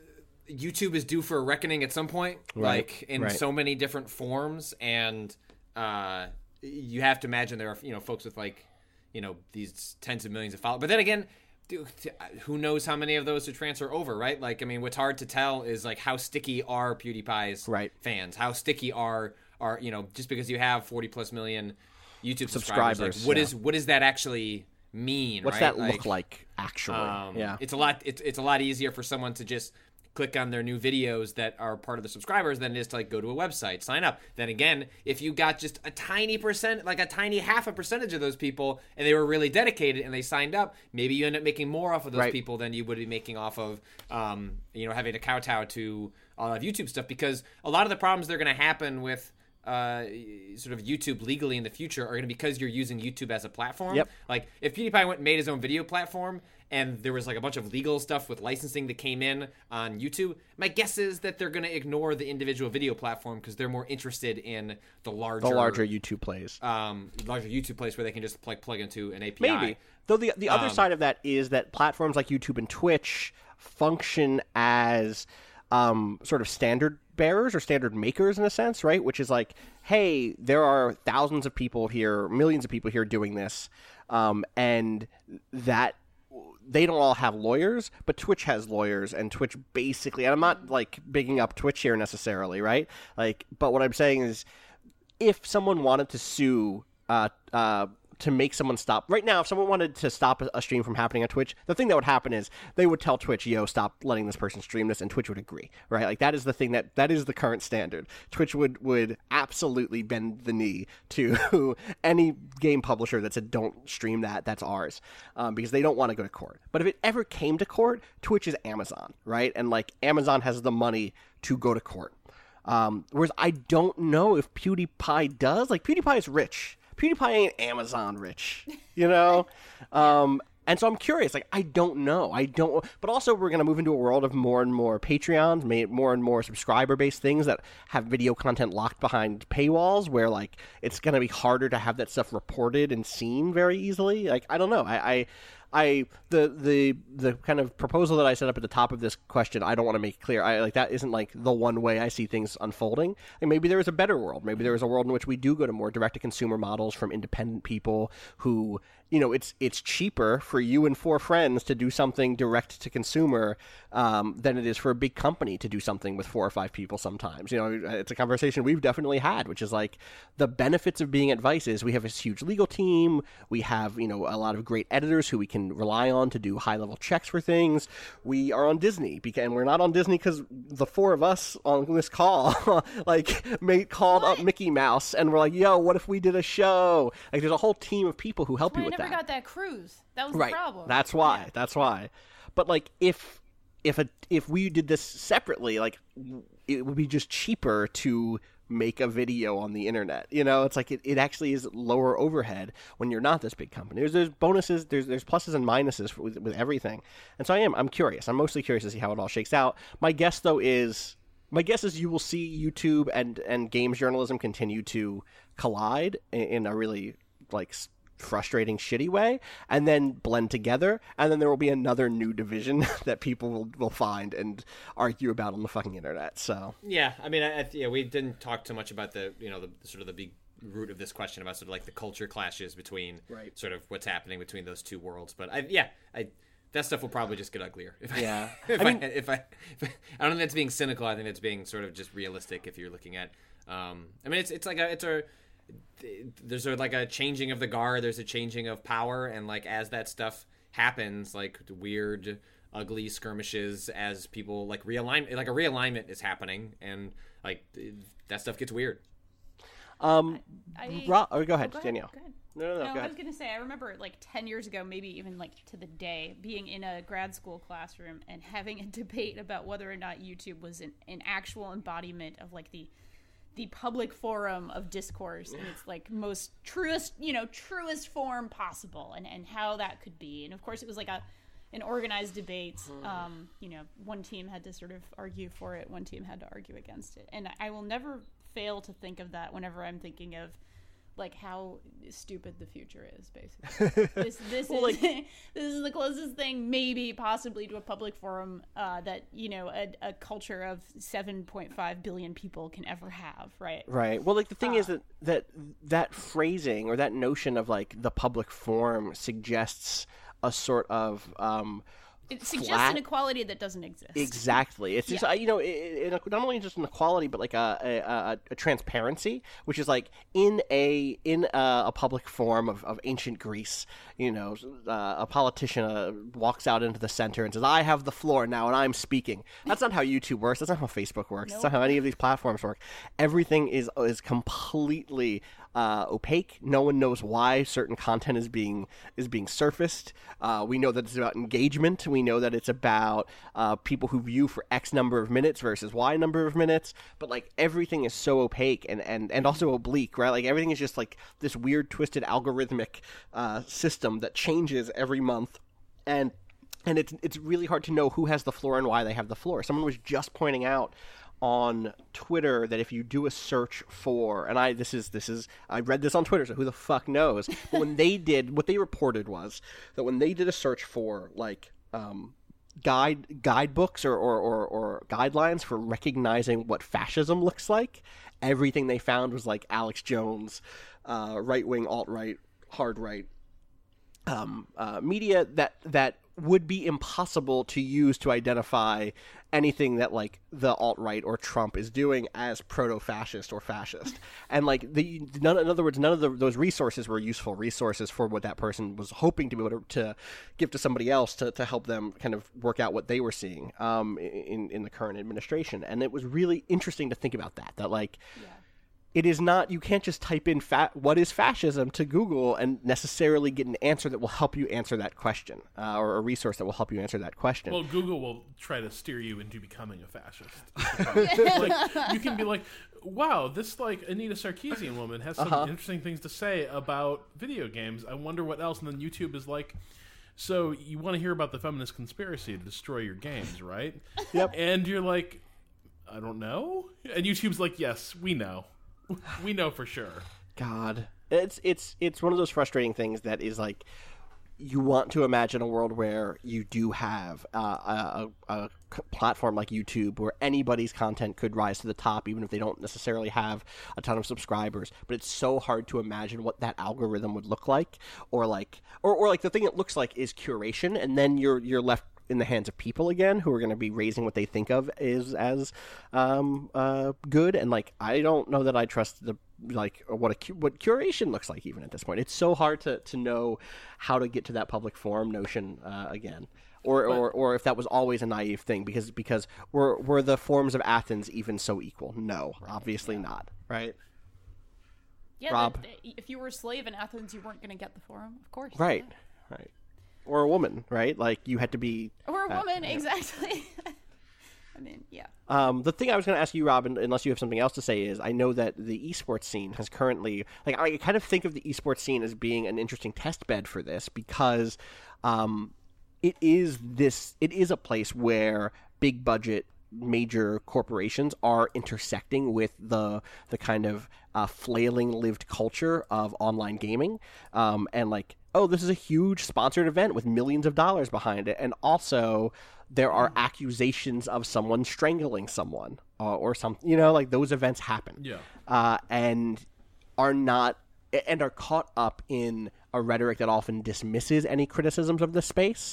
YouTube is due for a reckoning at some point, right. like in right. so many different forms, and uh, you have to imagine there are, you know, folks with like, you know, these tens of millions of followers. But then again, dude, who knows how many of those to transfer over, right? Like, I mean, what's hard to tell is like how sticky are PewDiePie's right. fans? How sticky are are you know, just because you have forty plus million YouTube subscribers, subscribers, like, what yeah. is what does that actually mean? What's right? that like, look like actually? Um, yeah, it's a lot. It's it's a lot easier for someone to just click on their new videos that are part of the subscribers than it is to like go to a website, sign up. Then again, if you got just a tiny percent, like a tiny half a percentage of those people, and they were really dedicated and they signed up, maybe you end up making more off of those right. people than you would be making off of, um, you know, having to kowtow to all of YouTube stuff. Because a lot of the problems that are going to happen with uh, sort of YouTube legally in the future are going to be because you're using YouTube as a platform. Yep. Like if PewDiePie went and made his own video platform, and there was like a bunch of legal stuff with licensing that came in on YouTube, my guess is that they're going to ignore the individual video platform because they're more interested in the larger, the larger YouTube plays, um, larger YouTube plays where they can just like plug into an A P I. Maybe. Though the the other Um, side of that is that platforms like YouTube and Twitch function as um, sort of standard bearers or standard makers in a sense, right? Which is like, hey, there are thousands of people here, millions of people here doing this, um, and that. They don't all have lawyers, but Twitch has lawyers, and Twitch basically, and I'm not like bigging up Twitch here necessarily, right? Like, but what I'm saying is, if someone wanted to sue, uh, uh, to make someone stop right now, if someone wanted to stop a, a stream from happening on Twitch, the thing that would happen is they would tell Twitch, yo, stop letting this person stream this, and Twitch would agree, right? Like, that is the thing that, that is the current standard. Twitch would, would absolutely bend the knee to any game publisher that said, don't stream that, that's ours, um, because they don't want to go to court. But if it ever came to court, Twitch is Amazon, right? And, like, Amazon has the money to go to court. Um, whereas I don't know if PewDiePie does. Like, PewDiePie is rich. PewDiePie ain't Amazon rich, you know? um, and so I'm curious. Like, I don't know. I don't. But also, we're going to move into a world of more and more Patreons, more and more subscriber-based things that have video content locked behind paywalls where, like, it's going to be harder to have that stuff reported and seen very easily. Like, I don't know. I... I I the the the kind of proposal that I set up at the top of this question, I don't want to make clear. I like that isn't like the one way I see things unfolding. And maybe there is a better world. Maybe there is a world in which we do go to more direct to consumer models from independent people who, you know, it's it's cheaper for you and four friends to do something direct to consumer um, than it is for a big company to do something with four or five people sometimes. You know, it's a conversation we've definitely had, which is like the benefits of being at Vice is we have this huge legal team. We have, you know, a lot of great editors who we can rely on to do high-level checks for things. We are on Disney, because, and we're not on Disney because the four of us on this call, like, made, called what? up Mickey Mouse, and we're like, yo, what if we did a show? Like, there's a whole team of people who help That's you with I never that. got that cruise. That was right. the problem. That's why. Yeah. That's why. But, like, if if a if we did this separately, like, it would be just cheaper to make a video on the internet. You know, it's like it, it actually is lower overhead when you're not this big company. There's there's bonuses, there's there's pluses and minuses with, with everything. And so I am I'm curious. I'm mostly curious to see how it all shakes out. My guess though is my guess is you will see YouTube and and games journalism continue to collide in, in a really like frustrating, shitty way, and then blend together, and then there will be another new division that people will, will find and argue about on the fucking internet. So yeah, I mean, I, I, yeah, we didn't talk too much about the you know the sort of the big root of this question about sort of like the culture clashes between right. sort of what's happening between those two worlds. But I yeah, I that stuff will probably just get uglier. If I, yeah, if I I, mean, if I, if I I don't think that's being cynical. I think that's being sort of just realistic. If you're looking at, um, I mean, it's it's like a it's a th- there's a, like a changing of the guard, there's a changing of power, and like as that stuff happens, like weird, ugly skirmishes, as people like realign, like a realignment is happening, and like that stuff gets weird. Um, I, Ro- oh, go ahead, oh, go ahead, Danielle. go ahead. No, no, no, No, go I ahead. was gonna say I remember like ten years ago, maybe even like to the day, being in a grad school classroom and having a debate about whether or not YouTube was an, an actual embodiment of like the the public forum of discourse in its like most truest, you know, truest form possible, and and how that could be. And of course, it was like a an organized debate. Um, you know, one team had to sort of argue for it, one team had to argue against it, and I will never fail to think of that whenever I'm thinking of like how stupid the future is, basically. this this Well, is like- this is the closest thing maybe possibly to a public forum uh, that, you know, a, a culture of seven point five billion people can ever have, right? Right. Well, like the thing is that, that that phrasing or that notion of like the public forum suggests a sort of um, It suggests flat- an equality that doesn't exist. Exactly. It's just Yeah. uh, you know, it, it, not only just an equality, but like a, a, a, a transparency, which is like in a in a, a public forum of, of ancient Greece. You know, uh, a politician uh, walks out into the center and says, "I have the floor now, and I'm speaking." That's not how YouTube works. That's not how Facebook works. That's not how any of these platforms work. Everything is is completely uh, opaque. No one knows why certain content is being is being surfaced. Uh, we know that it's about engagement. We know that it's about uh, people who view for X number of minutes versus Y number of minutes. But like everything is so opaque and, and, and also oblique, right? Like everything is just like this weird, twisted, algorithmic uh, system that changes every month, and and it's it's really hard to know who has the floor and why they have the floor. Someone was just pointing out on Twitter that if you do a search for, and I this is this is I read this on Twitter, so who the fuck knows? But when they did, what they reported was that when they did a search for like um, guide guidebooks or, or, or, or guidelines for recognizing what fascism looks like, everything they found was like Alex Jones, uh, right wing, alt right, hard right. Um, uh, media that that would be impossible to use to identify anything that like the alt-right or Trump is doing as proto-fascist or fascist. And like the none, in other words, none of the, those resources were useful resources for what that person was hoping to be able to, to give to somebody else to, to help them kind of work out what they were seeing um, in in the current administration. And it was really interesting to think about that. That like. Yeah. It is not, you can't just type in fa- what is fascism to Google and necessarily get an answer that will help you answer that question, uh, or a resource that will help you answer that question. Well, Google will try to steer you into becoming a fascist. Like, you can be like, wow, this like Anita Sarkeesian woman has some Uh-huh. interesting things to say about video games. I wonder what else. And then YouTube is like, so you want to hear about the feminist conspiracy to destroy your games, right? Yep. And you're like, I don't know. And YouTube's like, yes, we know. We know for sure. God, it's it's it's one of those frustrating things that is like, you want to imagine a world where you do have uh, a, a, a platform like YouTube where anybody's content could rise to the top, even if they don't necessarily have a ton of subscribers. But it's so hard to imagine what that algorithm would look like, or like, or, or like the thing it looks like is curation, and then you're you're left in the hands of people again who are going to be raising what they think of is as um, uh, good. And like, I don't know that I trust the like what a cu- what curation looks like even at this point. It's so hard to, to know how to get to that public forum notion uh, again, or, or or if that was always a naive thing, because because were were the forums of Athens even so equal? No, obviously not. Right. Yeah, Rob? that- if you were a slave in Athens, you weren't going to get the forum, of course. Right. Right. Or a woman, right? Like you had to be. Or a uh, woman, exactly. I mean, yeah. Um, the thing I was going to ask you, Robin, unless you have something else to say, is I know that the esports scene has currently, like, I kind of think of the esports scene as being an interesting test bed for this, because um, it is this, it is a place where big budget major corporations are intersecting with the the kind of uh, flailing lived culture of online gaming, um, and like, oh, this is a huge sponsored event with millions of dollars behind it, and also there are accusations of someone strangling someone uh, or something. You know, like those events happen, Yeah. uh, and are not and are caught up in a rhetoric that often dismisses any criticisms of the space,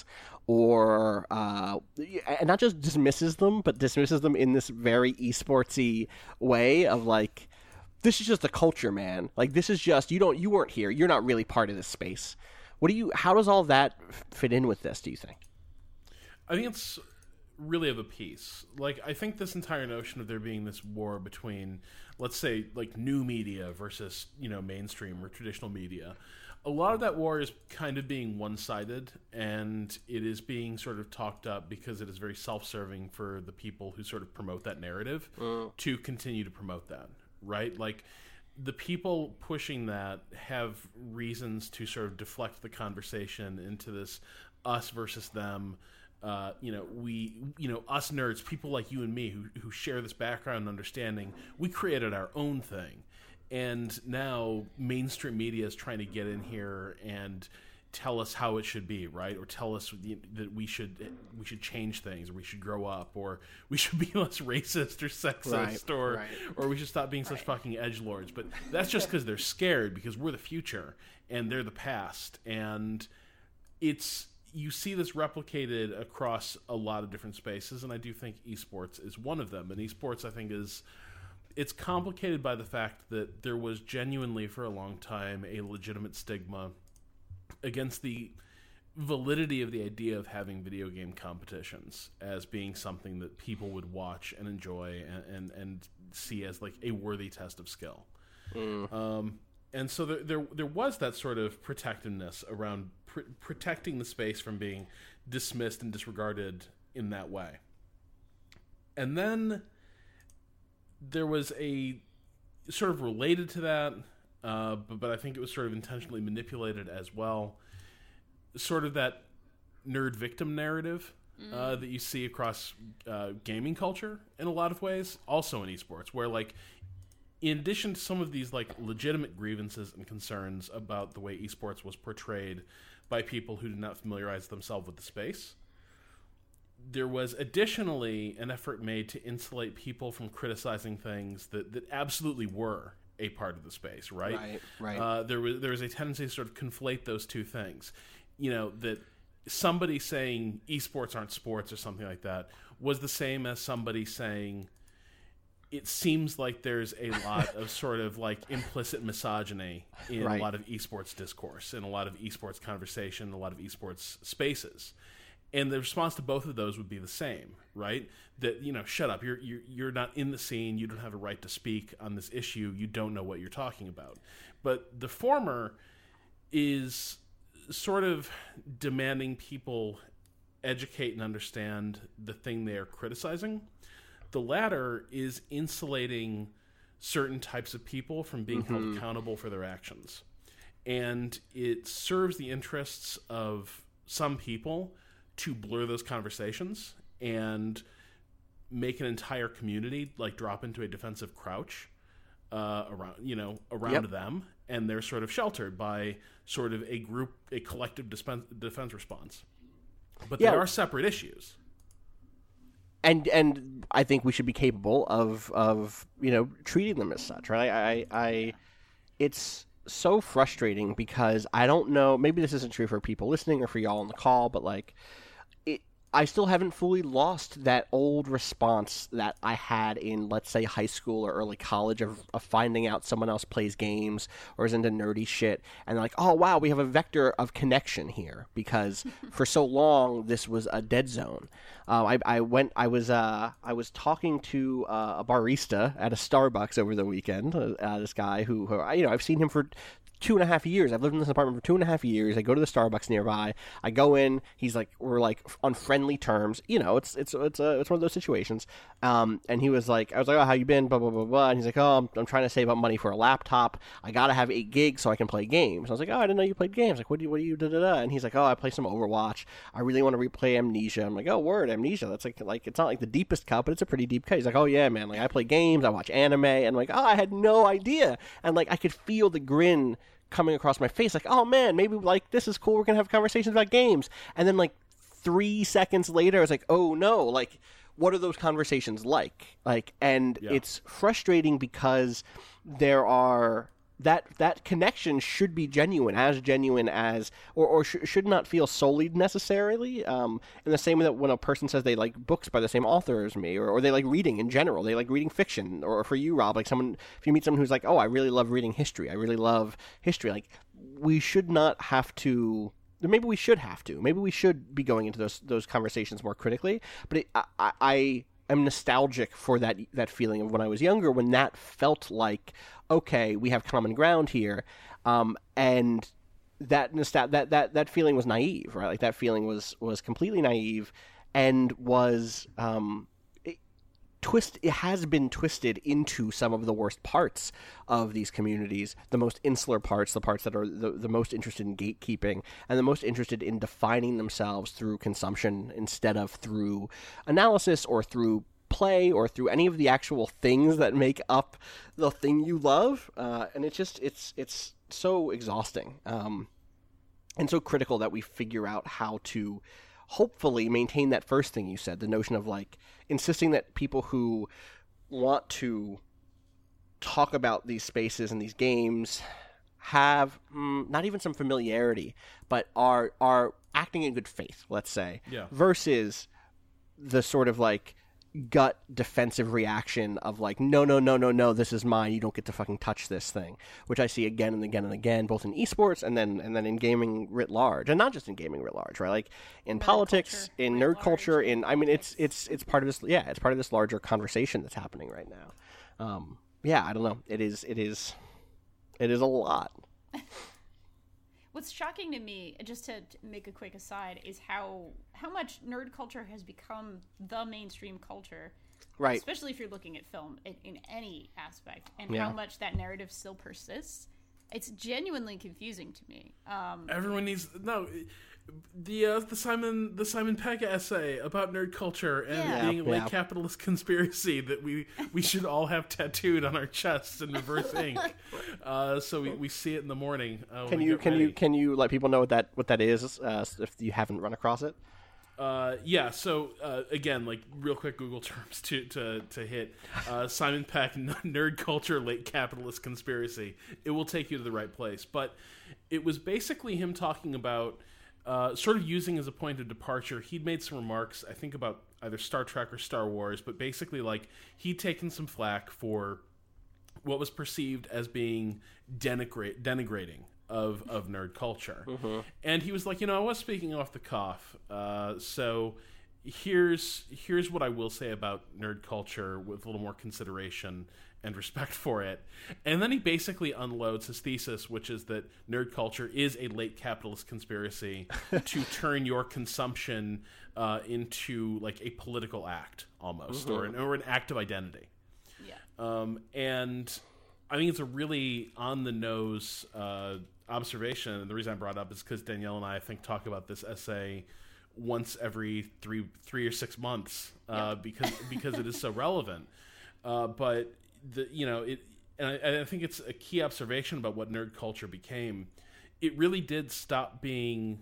or uh, and not just dismisses them, but dismisses them in this very esportsy way of like, this is just the culture, man. Like, this is just, you don't, you weren't here. You're not really part of this space. What do you, how does all that fit in with this, do you think? I think it's really of a piece. Like, I think this entire notion of there being this war between, let's say, like, new media versus, you know, mainstream or traditional media, a lot of that war is kind of being one-sided, and it is being sort of talked up because it is very self-serving for the people who sort of promote that narrative mm. to continue to promote that, right? Like, the people pushing that have reasons to sort of deflect the conversation into this us versus them. Uh, you know, we, you know, us nerds, people like you and me who who share this background and understanding, we created our own thing. And now mainstream media is trying to get in here and tell us how it should be, right? Or tell us that we should we should change things, or we should grow up, or we should be less racist or sexist, right, or right. or we should stop being such right. fucking edgelords. But that's just because they're scared, because we're the future and they're the past. And it's, you see this replicated across a lot of different spaces, and I do think esports is one of them. And esports, I think, is, it's complicated by the fact that there was genuinely for a long time a legitimate stigma against the validity of the idea of having video game competitions as being something that people would watch and enjoy and, and, and see as like a worthy test of skill. Mm. Um, and so there, there there was that sort of protectiveness around pr- protecting the space from being dismissed and disregarded in that way. And then there was a sort of related to that, uh, but, but I think it was sort of intentionally manipulated as well, sort of that nerd victim narrative mm. uh, that you see across uh, gaming culture in a lot of ways, also in esports, where like, in addition to some of these like legitimate grievances and concerns about the way esports was portrayed by people who did not familiarize themselves with the space, there was additionally an effort made to insulate people from criticizing things that, that absolutely were a part of the space, right? Right, right. Uh, there was there was a tendency to sort of conflate those two things. You know, that somebody saying esports aren't sports or something like that was the same as somebody saying it seems like there's a lot of sort of like implicit misogyny in right. a lot of esports discourse, in a lot of esports conversation, a lot of esports spaces. And the response to both of those would be the same, right? That, you know, shut up. You're, you're you're not in the scene. You don't have a right to speak on this issue. You don't know what you're talking about. But the former is sort of demanding people educate and understand the thing they are criticizing. The latter is insulating certain types of people from being mm-hmm. held accountable for their actions. And it serves the interests of some people to blur those conversations and make an entire community like drop into a defensive crouch uh, around, you know, around yep. them, and they're sort of sheltered by sort of a group, a collective dispen- defense response. But yeah. they are separate issues. And and I think we should be capable of of you know treating them as such, right? I I it's so frustrating because I don't know. Maybe this isn't true for people listening or for y'all on the call, but like, it, I still haven't fully lost that old response that I had in, let's say, high school or early college of, of finding out someone else plays games or is into nerdy shit, and like, oh wow, we have a vector of connection here because for so long this was a dead zone. Uh, I, I went. I was. Uh, I was talking to uh, a barista at a Starbucks over the weekend. Uh, this guy who, who, you know, I've seen him for two and a half years. I've lived in this apartment for two and a half years. I go to the Starbucks nearby. I go in. He's like, we're like on friendly terms. You know, it's it's it's a, it's one of those situations. Um, and he was like, I was like, oh, how you been? Blah blah blah blah. And he's like, oh, I'm, I'm trying to save up money for a laptop. I gotta have eight gigs so I can play games. I was like, oh, I didn't know you played games. Like, what do you what do you da da da? And he's like, oh, I play some Overwatch. I really want to replay Amnesia. I'm like, oh, word, Amnesia. That's like like it's not like the deepest cut, but it's a pretty deep cut. He's like, oh yeah, man. Like I play games. I watch anime. And I'm like, oh, I had no idea. And like I could feel the grin coming across my face, like, oh man, maybe like this is cool, we're gonna have conversations about games. And then like three seconds later I was like, oh no, like what are those conversations like? Like, and yeah. it's frustrating because there are that that connection should be genuine, as genuine as, or, or sh- should not feel solely necessarily. Um, in the same way that when a person says they like books by the same author as me, or, or they like reading in general, they like reading fiction, or for you, Rob, like someone, if you meet someone who's like, oh, I really love reading history, I really love history, like we should not have to. Maybe we should have to. Maybe we should be going into those those conversations more critically. But it, I, I, I am nostalgic for that that feeling of when I was younger, when that felt like, okay, we have common ground here, um, and that nostal- that that that feeling was naive, right? Like that feeling was was completely naive, and was um, it, twist. It has been twisted into some of the worst parts of these communities, the most insular parts, the parts that are the, the most interested in gatekeeping, and the most interested in defining themselves through consumption instead of through analysis or through play or through any of the actual things that make up the thing you love. Uh, and it's just, it's, it's so exhausting, um, and so critical that we figure out how to hopefully maintain that first thing you said, the notion of like insisting that people who want to talk about these spaces and these games have mm, not even some familiarity, but are, are acting in good faith, let's say, yeah. versus the sort of like gut defensive reaction of like, no, no, no, no, no, this is mine. You don't get to fucking touch this thing, which I see again and again and again, both in esports and then and then in gaming writ large, and not just in gaming writ large, right? Like in nerd politics, culture, in nerd large, culture, in I mean, it's it's it's part of this, yeah, it's part of this larger conversation that's happening right now. Um, yeah, I don't know. It is, it is, it is a lot. What's shocking to me, just to make a quick aside, is how how much nerd culture has become the mainstream culture, right? Especially if you're looking at film in, in any aspect, and yeah. how much that narrative still persists. It's genuinely confusing to me. Um, Everyone needs no the uh, the Simon the Simon Pegg essay about nerd culture and Yeah. being a Yeah. late capitalist conspiracy that we we should all have tattooed on our chests in reverse ink, uh, so we, we see it in the morning. Uh, when Can we you get can ready. you can you let people know what that what that is uh, if you haven't run across it? Uh, yeah, so uh, again, like real quick Google terms to to, to hit uh, Simon Pegg nerd culture late capitalist conspiracy. It will take you to the right place. But it was basically him talking about uh, sort of using as a point of departure. He'd made some remarks, I think, about either Star Trek or Star Wars, but basically like he'd taken some flack for what was perceived as being denigrate, denigrating of of nerd culture. Mm-hmm. And he was like, you know, I was speaking off the cuff, uh, so here's here's what I will say about nerd culture with a little more consideration and respect for it. And then he basically unloads his thesis, which is that nerd culture is a late capitalist conspiracy to turn your consumption uh, into like a political act almost, Mm-hmm. or an, or an act of identity. yeah. Um, and I think it's a really on-the-nose uh, observation, and the reason I brought it up is because Danielle and I, I think, talk about this essay once every three, three or six months uh, Yep. because because it is so relevant. Uh, but the you know it, and I, I think it's a key observation about what nerd culture became. It really did stop being.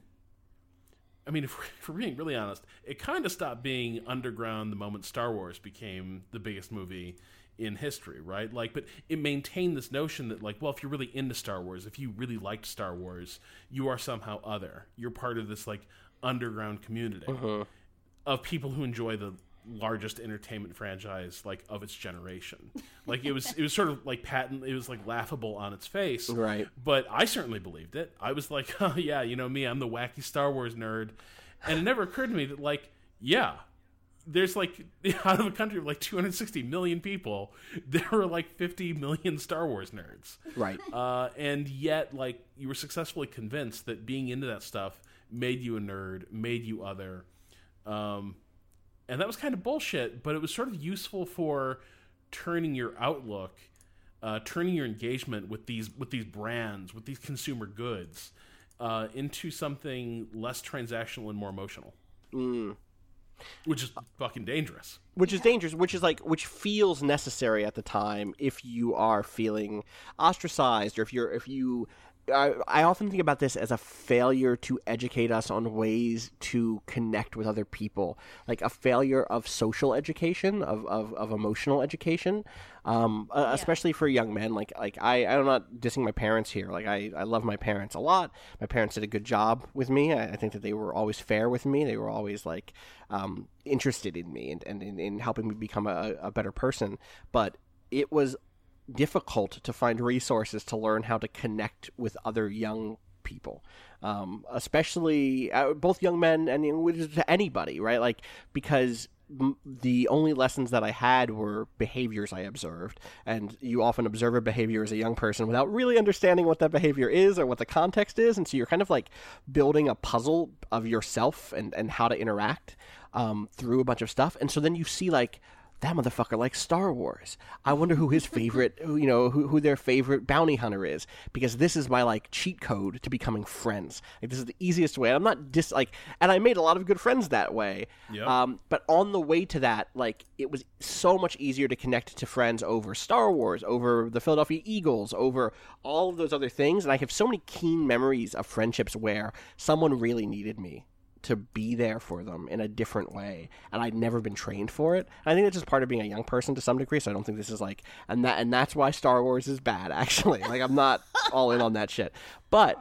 I mean, if we're, if we're being really honest, it kind of stopped being underground the moment Star Wars became the biggest movie in history, right? Like, but it maintained this notion that, like, well, if you're really into Star Wars, if you really liked Star Wars, you are somehow other. You're part of this, like, underground community Uh-huh. of people who enjoy the largest entertainment franchise, like, of its generation. Like, it was, it was sort of, like, patent, it was, like, laughable on its face. Right. But I certainly believed it. I was like, oh, yeah, you know me, I'm the wacky Star Wars nerd. And it never occurred to me that, like, yeah, there's like, out of a country of like two hundred sixty million people, there were like fifty million Star Wars nerds. Right. Uh, and yet, like, you were successfully convinced that being into that stuff made you a nerd, made you other. Um, and that was kind of bullshit, but it was sort of useful for turning your outlook, uh, turning your engagement with these with these brands, with these consumer goods, uh, into something less transactional and more emotional. Mm. Which is fucking dangerous. Which is dangerous, which is like, which feels necessary at the time if you are feeling ostracized, or if you're, if you I, I often think about this as a failure to educate us on ways to connect with other people, like a failure of social education, of, of, of emotional education, um, uh, Yeah. especially for young men. Like like I, I'm not dissing my parents here. Like I, I love my parents a lot. My parents did a good job with me. I, I think that they were always fair with me. They were always like um, interested in me and, and in, in helping me become a, a better person. But it was difficult to find resources to learn how to connect with other young people, um, especially uh, both young men and you know, to anybody, right? Like, because m- the only lessons that I had were behaviors I observed, and you often observe a behavior as a young person without really understanding what that behavior is or what the context is, and so you're kind of like building a puzzle of yourself and, and how to interact um, through a bunch of stuff, and so then you see like, that motherfucker likes Star Wars. I wonder who his favorite, who, you know, who, who their favorite bounty hunter is, because this is my like cheat code to becoming friends. Like this is the easiest way. I'm not dis like, and I made a lot of good friends that way. Yep. Um, but on the way to that, like it was so much easier to connect to friends over Star Wars, over the Philadelphia Eagles, over all of those other things. And I have so many keen memories of friendships where someone really needed me to be there for them in a different way, and I'd never been trained for it. I think that's just part of being a young person to some degree, so I don't think this is like, and that and that's why Star Wars is bad, actually. Like, I'm not all in on that shit. But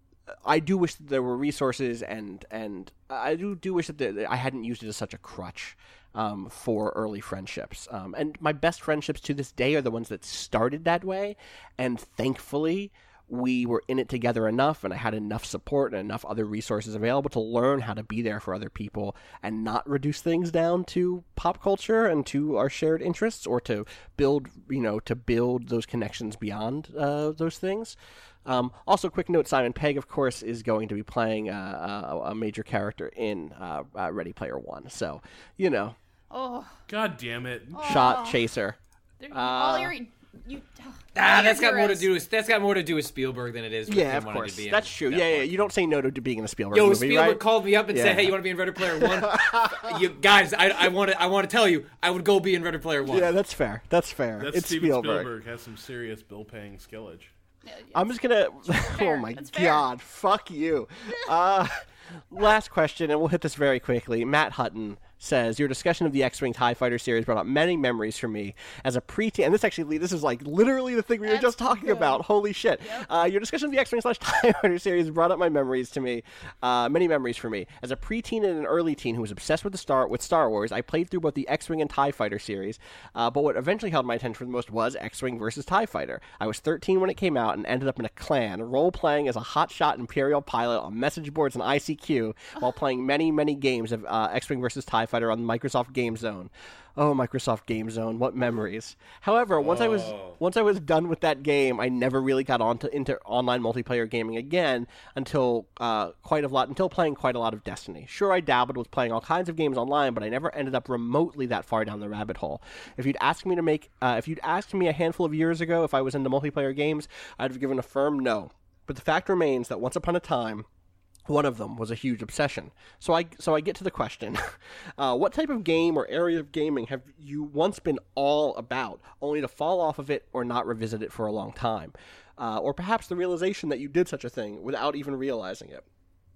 I do wish that there were resources, and and I do, do wish that there, I hadn't used it as such a crutch um, for early friendships. Um, and my best friendships to this day are the ones that started that way, and thankfully we were in it together enough, and I had enough support and enough other resources available to learn how to be there for other people and not reduce things down to pop culture and to our shared interests, or to build, you know, to build those connections beyond uh, those things. Um, also, quick note, Simon Pegg, of course, is going to be playing uh, a, a major character in uh, uh, Ready Player One. So, you know, Oh, God damn it. shot chaser. they're- Uh, all your you. Ah, all that's your got more to heroes. do with that's got more to do with Spielberg than it is with Yeah, him of wanting course. to be in That's true. that Yeah, yeah. part. You don't say no to being in a Spielberg Yo, movie, Spielberg right? called me up and Yeah. said, "Hey, you want to be in Ready Player One?" you guys, I, I want to I want to tell you, I would go be in Ready Player One. Yeah, that's fair. That's fair. That's it's Steven Spielberg. Spielberg has some serious bill-paying skillage. I'm just gonna. Oh fair. my That's fair. god! Fuck you. Uh, last question, and we'll hit this very quickly. Matt Hutton says, your discussion of the X-Wing TIE Fighter series brought up many memories for me as a preteen. And this actually, this is like literally the thing we were That's just talking good. about. Holy shit. Uh, your discussion of the X-Wing slash TIE Fighter series brought up my memories to me, uh, many memories for me. As a preteen and an early teen who was obsessed with the Star with Star Wars, I played through both the X-Wing and TIE Fighter series, uh, but what eventually held my attention for the most was X-Wing versus TIE Fighter. I was thirteen when it came out and ended up in a clan, role-playing as a hotshot Imperial pilot on message boards and I C Q, while playing many, many games of uh, X-Wing versus TIE Fighter on the Microsoft Game Zone. Oh, Microsoft Game Zone, what memories. However, once I was once I was done with that game, I never really got onto into online multiplayer gaming again until uh, quite a lot until playing quite a lot of Destiny. Sure, I dabbled with playing all kinds of games online, but I never ended up remotely that far down the rabbit hole. If you'd asked me to make uh, if you'd asked me a handful of years ago if I was into multiplayer games, I'd have given a firm no. But the fact remains that once upon a time, one of them was a huge obsession. So I so I get to the question: uh, what type of game or area of gaming have you once been all about, only to fall off of it or not revisit it for a long time, uh, or perhaps the realization that you did such a thing without even realizing it?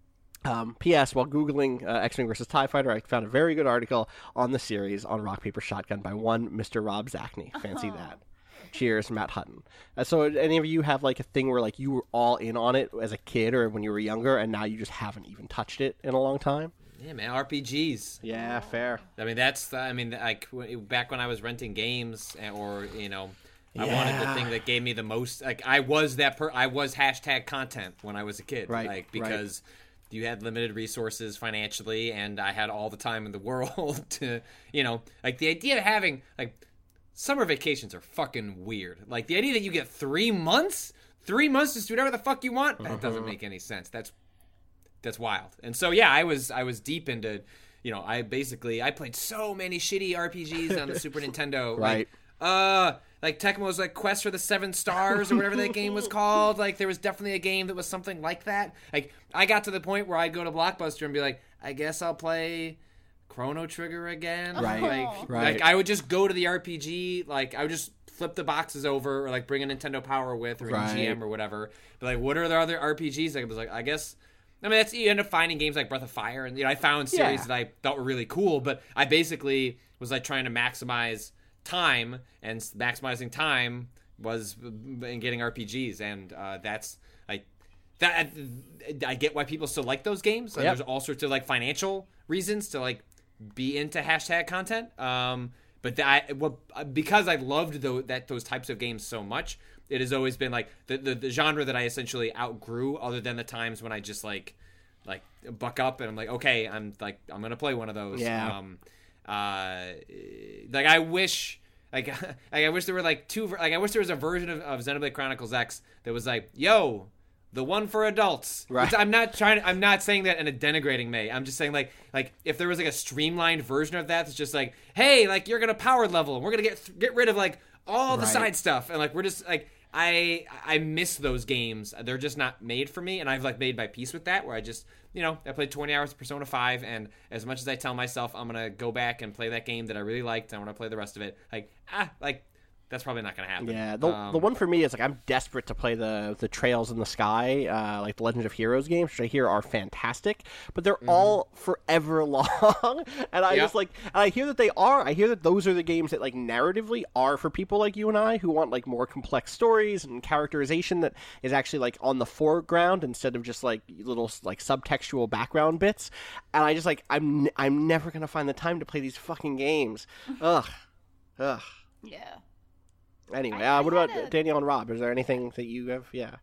Um, P S. While Googling uh, X-Wing versus TIE Fighter, I found a very good article on the series on Rock Paper Shotgun by one Mister Rob Zachney. Fancy that. Cheers, Matt Hutton. Uh, so, any of you have like a thing where like you were all in on it as a kid or when you were younger, and now you just haven't even touched it in a long time? Yeah, man, R P Gs. Yeah, fair. I mean, that's I mean, like w- back when I was renting games, uh, or you know, I Yeah. wanted the thing that gave me the most. Like, I was that per. I was hashtag content when I was a kid, Right, Like right. because you had limited resources financially, and I had all the time in the world to, you know, like the idea of having like. Summer vacations are fucking weird. Like, the idea that you get three months? Three months to do whatever the fuck you want? That doesn't make any sense. That's that's wild. And so, yeah, I was I was deep into, you know, I basically, I played so many shitty R P Gs on the Super Nintendo. Right. Like, uh, like Tecmo's, like, Quest for the Seven Stars or whatever that game was called. Like, there was definitely a game that was something like that. Like, I got to the point where I'd go to Blockbuster and be like, I guess I'll play Chrono Trigger again. Right, Like, right. like I would just go to the R P G, like I would just flip the boxes over or like bring a Nintendo Power with or Right. an E G M or whatever. But like, what are there other R P Gs? Like, I was like, I guess. I mean, that's you end up finding games like Breath of Fire, and you know, I found series Yeah. that I thought were really cool. But I basically was like trying to maximize time, and maximizing time was in getting R P Gs, and uh, that's like that. I get why people still like those games. And Yep. There's all sorts of like financial reasons to like be into hashtag content. Um, but that well, because I loved the, that those types of games so much, it has always been like the, the the genre that I essentially outgrew. Other than the times when I just like like buck up and I'm like, okay, I'm like I'm gonna play one of those. Yeah. Um, uh, like I wish. Like, like I wish there were like two. Like I wish there was a version of, of Xenoblade Chronicles X that was like, "Yo, the one for adults." Right. Which I'm not trying. To, I'm not saying that in a denigrating way. I'm just saying like, like if there was like a streamlined version of that, that's just like, "Hey, like you're gonna power level, and we're gonna get get rid of like all the Right. side stuff," and like we're just like. I I miss those games. They're just not made for me, and I've like made my peace with that. Where I just, you know, I played twenty hours of Persona five, and as much as I tell myself I'm gonna go back and play that game that I really liked, I want to play the rest of it. Like ah, like that's probably not gonna happen. Yeah, the, Um, the one for me is like I'm desperate to play the the Trails in the Sky, uh, like the Legend of Heroes games, which I hear are fantastic, but they're all forever long, and I Yeah. just like, and I hear that they are. I hear that those are the games that like narratively are for people like you and I who want like more complex stories and characterization that is actually like on the foreground instead of just like little like subtextual background bits. And I just like I'm I'm never gonna find the time to play these fucking games. Ugh, ugh. Yeah. Anyway, I- uh, I what about had a- Danielle and Rob? Is there anything that you have? Yeah.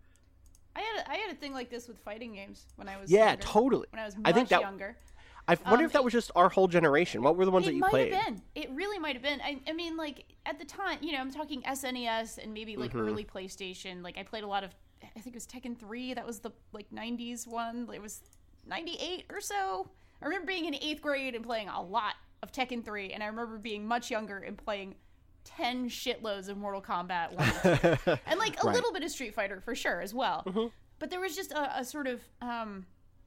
I had a, I had a thing like this with fighting games when I was Yeah, younger. totally. When I was much I think that- younger. I wonder Um, if that was just our whole generation. What were the ones It that you might played? have been. It really might have been. I, I mean, like at the time, you know, I'm talking S N E S and maybe like Mm-hmm. early PlayStation. Like I played a lot of. I think it was Tekken three. That was the like nineties one. It was ninety-eight or so. I remember being in eighth grade and playing a lot of Tekken three, and I remember being much younger and playing ten shitloads of Mortal Kombat one and two. And like a Right. Mm-hmm. little bit of Street Fighter for sure as well. But there was just a, a sort of um,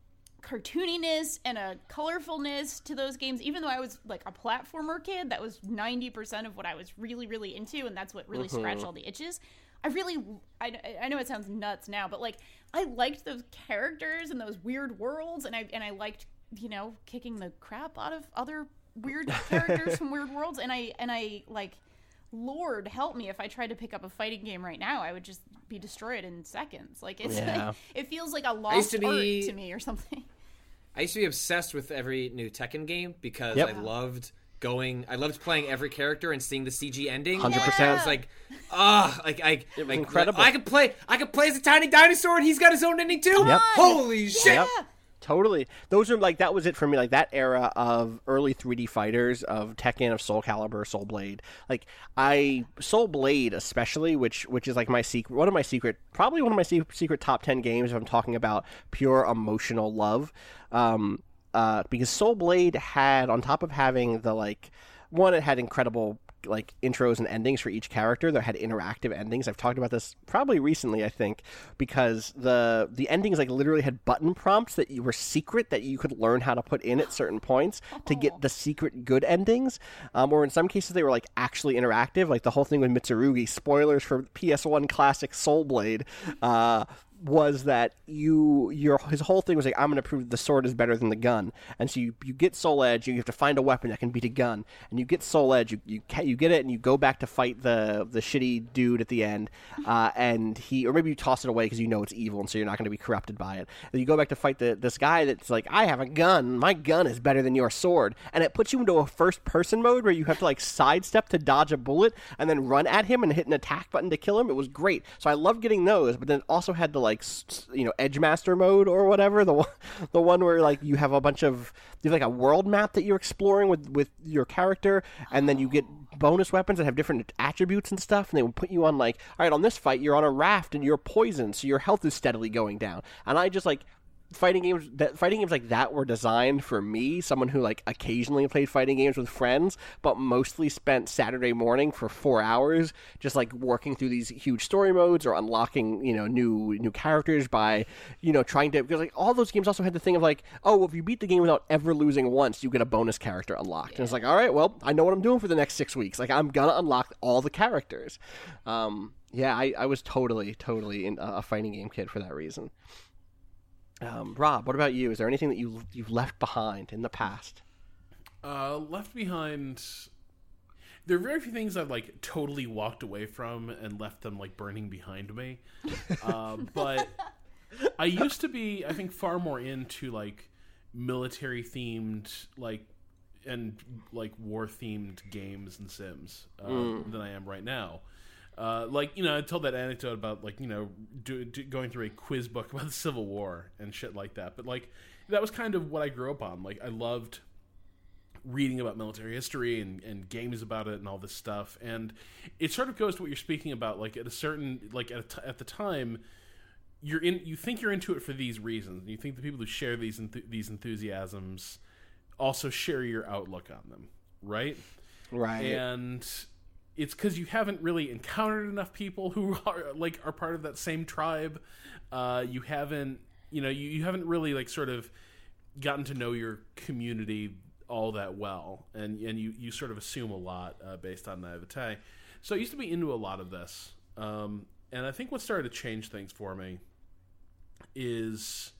cartooniness and a colorfulness to those games. Even though I was like a platformer kid, that was ninety percent of what I was really, really into, and that's what really Mm-hmm. scratched all the itches. I really, I, I know it sounds nuts now, but like I liked those characters and those weird worlds, and I and I liked, you know, kicking the crap out of other weird characters from weird worlds, and I and I like. Lord help me if I tried to pick up a fighting game right now, I would just be destroyed in seconds. Like it's Yeah. like, it feels like a used lost to be- art to me or something. I used to be obsessed with every new Tekken game because Yep. I loved going. I loved playing every character and seeing the C G ending. one hundred Like, percent. I was like, ah, like I, It was like, incredible. I could play. I could play as a tiny dinosaur, and he's got his own ending too. Yep. Holy shit! Yep. Totally. Those are like that was it for me. Like that era of early three D fighters, of Tekken, of Soul Calibur, Soul Blade. Like I Soul Blade especially, which which is like my secret, one of my secret, probably one of my se- secret top ten games. If I'm talking about pure emotional love, um, uh, because Soul Blade had, on top of having the like, one, it had incredible like intros and endings for each character that had interactive endings. I've talked about this probably recently, I think, because the the endings like literally had button prompts that you were secret that you could learn how to put in at certain points to get the secret good endings. Um, or in some cases they were like actually interactive, like the whole thing with Mitsurugi. Spoilers for P S one classic Soul Blade. Uh, was that you your his whole thing was like, I'm going to prove the sword is better than the gun, and so you, you get Soul Edge, you have to find a weapon that can beat a gun, and you get Soul Edge, you you, ca- you get it, and you go back to fight the the shitty dude at the end, uh, and he, or maybe you toss it away because you know it's evil, and so you're not going to be corrupted by it. And you go back to fight the this guy that's like, I have a gun, my gun is better than your sword, and it puts you into a first person mode where you have to like sidestep to dodge a bullet and then run at him and hit an attack button to kill him. It was great. So I love getting those, but then it also had the like s- you know Edge Master mode or whatever, the one, the one where like you have a bunch of you have like a world map that you're exploring with with your character, and then you get bonus weapons that have different attributes and stuff, and they would put you on like, all right, on this fight you're on a raft and you're poisoned, so your health is steadily going down. And I just like fighting games that fighting games like that were designed for me, someone who like occasionally played fighting games with friends, but mostly spent Saturday morning for four hours just like working through these huge story modes or unlocking, you know, new new characters by, you know, trying to, because like all those games also had the thing of like, oh, well, if you beat the game without ever losing once, you get a bonus character unlocked. Yeah. And it's like, all right, well, I know what I'm doing for the next six weeks. Like I'm gonna unlock all the characters. Um, yeah, I, I was totally, totally in a fighting game kid for that reason. Um, Rob, what about you? Is there anything that you you've left behind in the past? Uh, left behind. There are very few things I've like totally walked away from and left them like burning behind me. uh, but I used to be, I think, far more into like military themed like and like war themed games and Sims uh, mm. than I am right now. Uh, like, you know, I told that anecdote about, like, you know, do, do, going through a quiz book about the Civil War and shit like that. But, like, that was kind of what I grew up on. Like, I loved reading about military history and, and games about it and all this stuff. And it sort of goes to what you're speaking about. Like, at a certain, like, at, a t- at the time, you're in, you think you're into it for these reasons. You think the people who share these enth- these enthusiasms also share your outlook on them, right? Right. And it's because you haven't really encountered enough people who are like are part of that same tribe. Uh, you haven't, you know, you, you haven't really like sort of gotten to know your community all that well, and and you, you sort of assume a lot uh, based on naivete. So I used to be into a lot of this, um, and I think what started to change things for me is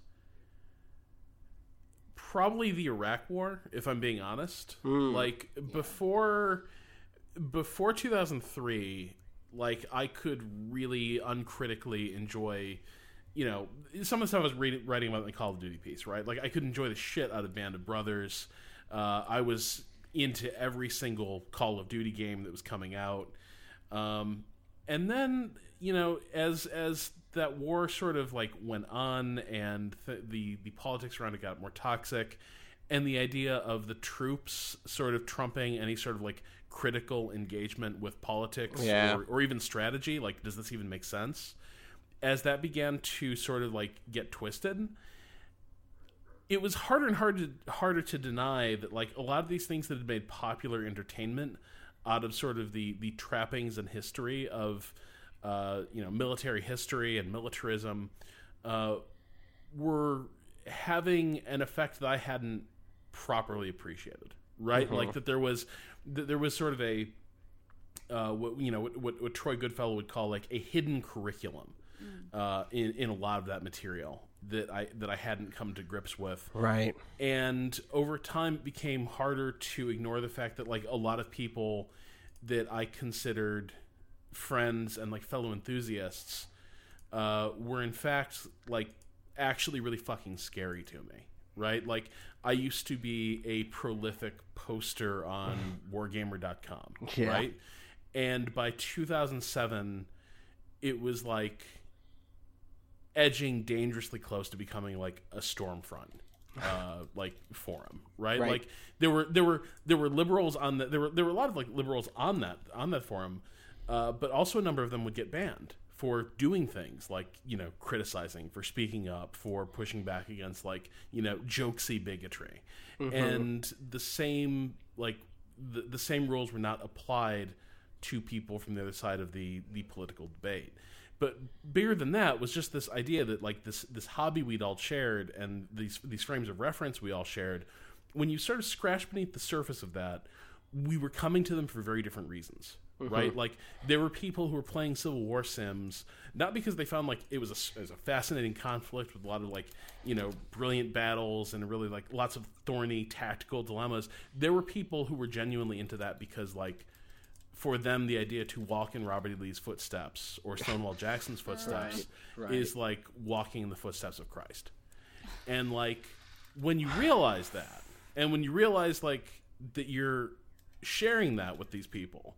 probably the Iraq War, if I'm being honest. Mm. Like before. Before two thousand three, like, I could really uncritically enjoy, you know, some of the stuff I was reading, writing about in the Call of Duty piece, right? Like, I could enjoy the shit out of Band of Brothers. Uh, I was into every single Call of Duty game that was coming out. Um, and then, you know, as as that war sort of, like, went on and th- the, the politics around it got more toxic, and the idea of the troops sort of trumping any sort of, like, critical engagement with politics yeah. or, or even strategy, like, does this even make sense? As that began to sort of, like, get twisted, it was harder and harder to, harder to deny that, like, a lot of these things that had made popular entertainment out of sort of the, the trappings and history of, uh, you know, military history and militarism uh, were having an effect that I hadn't properly appreciated, right? Mm-hmm. Like, that there was... there was sort of a, uh, what, you know, what, what, what Troy Goodfellow would call like a hidden curriculum mm. uh, in in a lot of that material that I that I hadn't come to grips with. Right. And over time, it became harder to ignore the fact that like a lot of people that I considered friends and like fellow enthusiasts uh, were in fact like actually really fucking scary to me. Right? Like, I used to be a prolific poster on wargamer dot com, yeah. right? And by two thousand seven, it was like edging dangerously close to becoming like a Stormfront uh, like forum, right? right? Like there were there were there were liberals on that there were there were a lot of like liberals on that on that forum, uh, but also a number of them would get banned for doing things like, you know, criticizing, for speaking up, for pushing back against, like, you know, jokesy bigotry. Mm-hmm. And the same, like, the, the same rules were not applied to people from the other side of the, the political debate. But bigger than that was just this idea that, like, this this hobby we'd all shared and these these frames of reference we all shared, when you sort of scratch beneath the surface of that, we were coming to them for very different reasons. Mm-hmm. Right? Like, there were people who were playing Civil War Sims, not because they found, like, it was a, it was a fascinating conflict with a lot of, like, you know, brilliant battles and really, like, lots of thorny tactical dilemmas. There were people who were genuinely into that because, like, for them, the idea to walk in Robert E. Lee's footsteps or Stonewall Jackson's footsteps right. Right. is like walking in the footsteps of Christ. And, like, when you realize that, and when you realize, like, that you're sharing that with these people,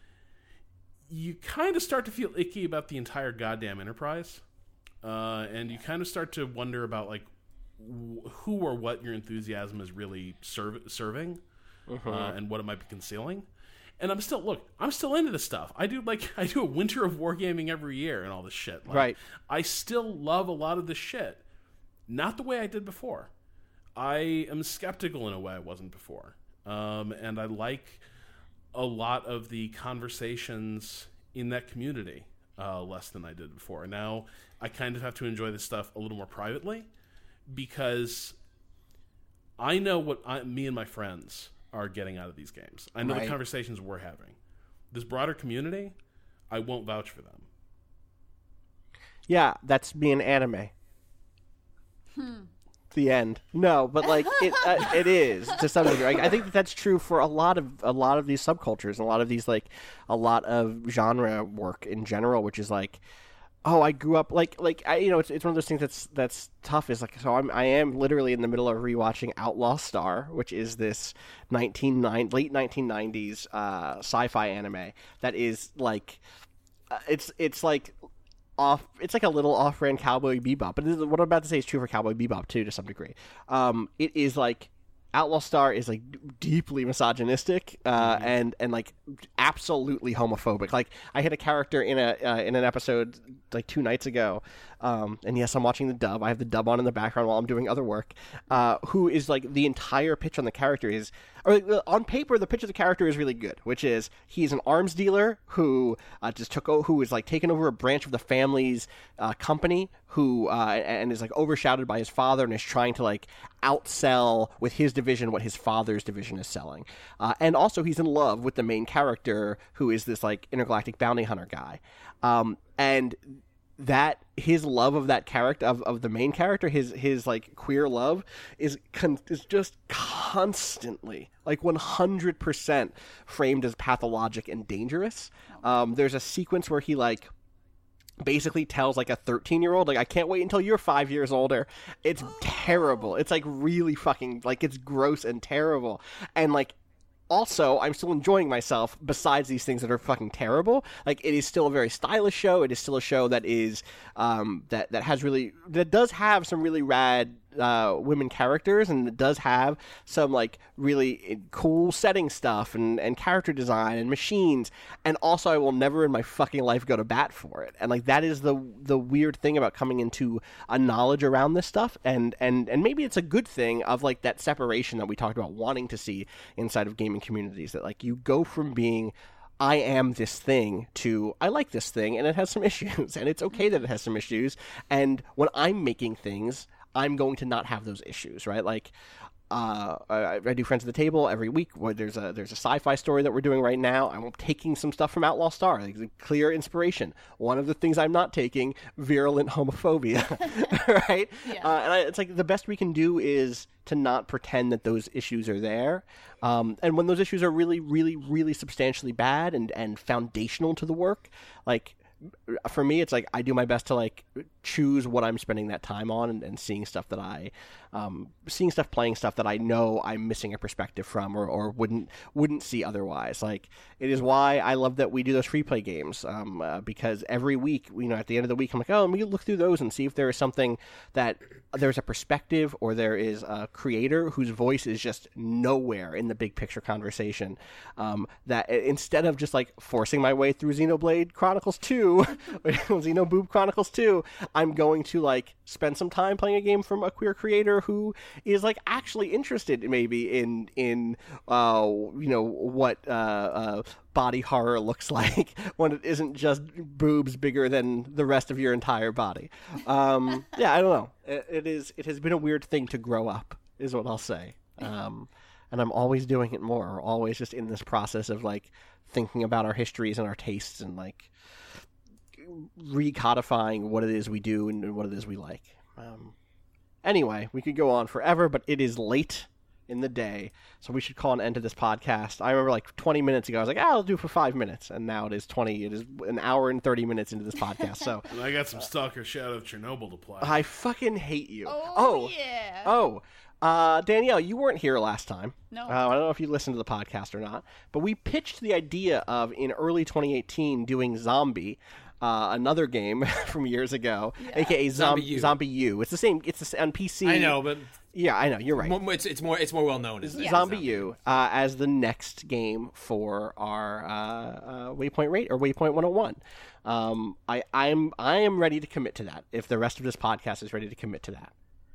you kind of start to feel icky about the entire goddamn enterprise. Uh, and you kind of start to wonder about, like, wh- who or what your enthusiasm is really serv- serving uh-huh. uh, and what it might be concealing. And I'm still, look, I'm still into this stuff. I do, like, I do a winter of wargaming every year and all this shit. Like, right. I still love a lot of this shit. not the way I did before. I am skeptical in a way I wasn't before. Um, and I like a lot of the conversations in that community uh, less than I did before. Now, I kind of have to enjoy this stuff a little more privately because I know what I, me and my friends are getting out of these games. I know Right. the conversations we're having. This broader community, I won't vouch for them. Yeah, that's me in anime. The end. No, but like it, uh, it is to some degree. Like, I think that that's true for a lot of a lot of these subcultures, and a lot of these like a lot of genre work in general, which is like, oh, I grew up like like I, you know, it's it's one of those things that's that's tough. Is like so I'm I am literally in the middle of rewatching Outlaw Star, which is this nineteen nine late nineteen nineties uh, sci-fi anime that is like uh, it's it's like. Off, it's like a little off-brand Cowboy Bebop, but this is, what I'm about to say is true for Cowboy Bebop too, to some degree. Um, it is like Outlaw Star is like deeply misogynistic uh, mm-hmm. and and like absolutely homophobic. Like I had a character in a uh, in an episode like two nights ago, um, and yes, I'm watching the dub. I have the dub on in the background while I'm doing other work. Uh, who is like the entire pitch on the character is, or uh, on paper, the pitch of the character is really good, which is he's an arms dealer who uh, just took o- who is like taken over a branch of the family's uh, company, who uh, and is like overshadowed by his father and is trying to like outsell with his division what his father's division is selling. Uh, and also he's in love with the main character, who is this like intergalactic bounty hunter guy. Um, and that his love of that character of, of the main character, his his like queer love is con- is just constantly like one hundred percent framed as pathologic and dangerous. Um, there's a sequence where he like basically tells like a thirteen year old like, I can't wait until you're five years older. It's terrible. It's like really fucking like it's gross and terrible. And like also, I'm still enjoying myself besides these things that are fucking terrible. Like, it is still a very stylish show. It is still a show that is, um, that, that has really, that does have some really rad, uh, women characters, and it does have some, like, really cool setting stuff and, and character design and machines. And also, I will never in my fucking life go to bat for it. And, like, that is the, the weird thing about coming into a knowledge around this stuff. And, and, and maybe it's a good thing of, like, that separation that we talked about wanting to see inside of gaming communities, that like you go from being I am this thing to I like this thing and it has some issues, and it's okay that it has some issues, and when I'm making things I'm going to not have those issues, right? Like uh, I, I do Friends at the Table every week where there's a there's a sci-fi story that we're doing right now. I'm taking some stuff from Outlaw Star, like clear inspiration. One of the things I'm not taking, virulent homophobia, right? Yeah. Uh, and I, it's like the best we can do is to not pretend that those issues are there. Um, and when those issues are really, really, really substantially bad and, and foundational to the work, like, for me, it's like I do my best to like choose what I'm spending that time on, and, and seeing stuff that I, um, seeing stuff, playing stuff that I know I'm missing a perspective from, or, or wouldn't wouldn't see otherwise. Like, it is why I love that we do those free play games, um, uh, because every week, you know, at the end of the week, I'm like, oh, let me look through those and see if there is something that there's a perspective or there is a creator whose voice is just nowhere in the big picture conversation. Um, that instead of just like forcing my way through Xenoblade Chronicles two, Xenoboob Chronicles two, I'm going to like spend some time playing a game from a queer creator who is like actually interested maybe in in uh you know what uh, uh body horror looks like when it isn't just boobs bigger than the rest of your entire body. Um, yeah, I don't know. It, it is. It has been a weird thing to grow up, is what I'll say. Um, and I'm always doing it more. Always just in this process of like thinking about our histories and our tastes and like recodifying what it is we do and what it is we like. Um, anyway, we could go on forever, but it is late in the day, so we should call an end to this podcast. I remember like twenty minutes ago I was like, ah, I'll do it for five minutes, and now it is twenty it is an hour and thirty minutes into this podcast. So and I got some Stalker Shadow of Chernobyl to play. I fucking hate you. Oh, oh yeah. oh uh Danielle, you weren't here last time. No. uh, I don't know if you listened to the podcast or not, but we pitched the idea of in early twenty eighteen doing Zombie, Uh, another game from years ago, Yeah. aka Zombie, Zombie U. Zombie U. It's the same. It's the, s- on P C. I know, but Yeah, I know. You're right. mo- it's, it's more it's more well known as Yeah. Zombie U uh, as the next game for our uh, uh, Waypoint Rate or Waypoint one oh one. Um, I I'm I am ready to commit to that. If the rest of this podcast is ready to commit to that.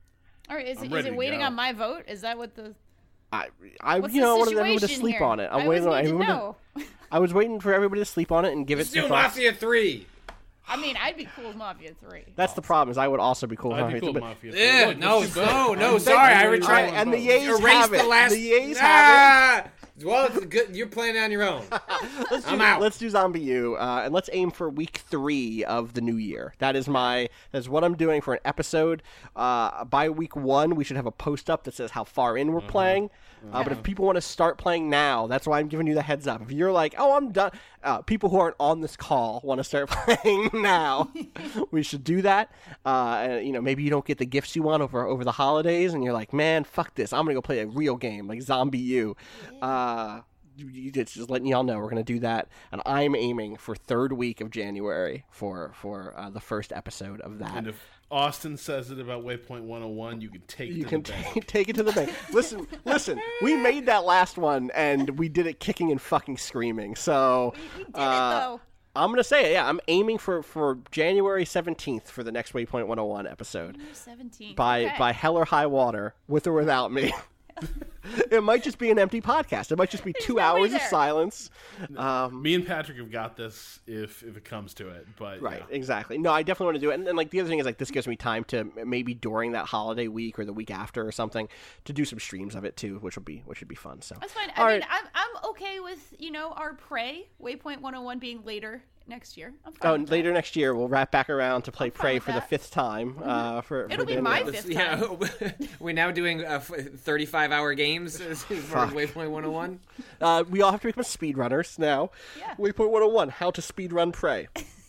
All right, is I'm it, is ready it to waiting go. on my vote? Is that what the... I, I What's you know, I the wanted everyone to situation sleep here? on it. I'm I waiting on always need to everyone know. I was waiting for everybody to sleep on it and give Let's it do some thoughts. Mafia three. I mean, I'd be cool with Mafia three. That's the problem. Is I would also be cool with I'd be Mafia cool three, with but- Mafia. Yeah, Look, no, let's do both. no, no, I'm sorry, I thinking retried- we and want the both. A's Erase have the it. last. The A's have ah! Well, it's good. You're playing on your own. Let's do, I'm out. Let's do Zombie U, uh, and let's aim for week three of the new year. That is my. That's what I'm doing for an episode. Uh, by week one, we should have a post up that says how far in we're playing. Uh, but if people want to start playing now, that's why I'm giving you the heads up. If you're like, oh, I'm done. Uh, people who aren't on this call want to start playing now. We should do that. Uh, and, you know, maybe you don't get the gifts you want over over the holidays, and you're like, man, fuck this. I'm gonna go play a real game like Zombie U. Uh, you- it's just letting y'all know we're gonna do that, and I'm aiming for third week of January for for uh, the first episode of that. And if Austin says it about Waypoint one oh one, you can take it You to can the bank. t- take it to the bank. Listen, listen. We made that last one, and we did it kicking and fucking screaming. So We did uh, it, though. I'm gonna say it. Yeah, I'm aiming for, for January seventeenth for the next Waypoint one oh one episode. seventeen. By okay. by hell or high water, with or without me. It might just be an empty podcast. It might just be two nobody hours of there. silence. Um, Me and Patrick have got this if if it comes to it. But Right, yeah. exactly. No, I definitely want to do it. And, and like the other thing is like this gives me time to m- maybe during that holiday week or the week after or something to do some streams of it too, which will be which would be fun. So That's fine. All I mean, right. I'm I'm okay with, you know, our Prey Waypoint one oh one being later next year. I'm fine Oh, with and that. later next year we'll wrap back around to play I'm fine Prey with for the that. fifth time. Uh, for It'll for be my Danielle. fifth Yeah, time. we're now doing uh, thirty-five hour games as for Fuck. Waypoint one oh one. Uh, we all have to become speedrunners now. Yeah. Waypoint one oh one: How to speedrun Prey.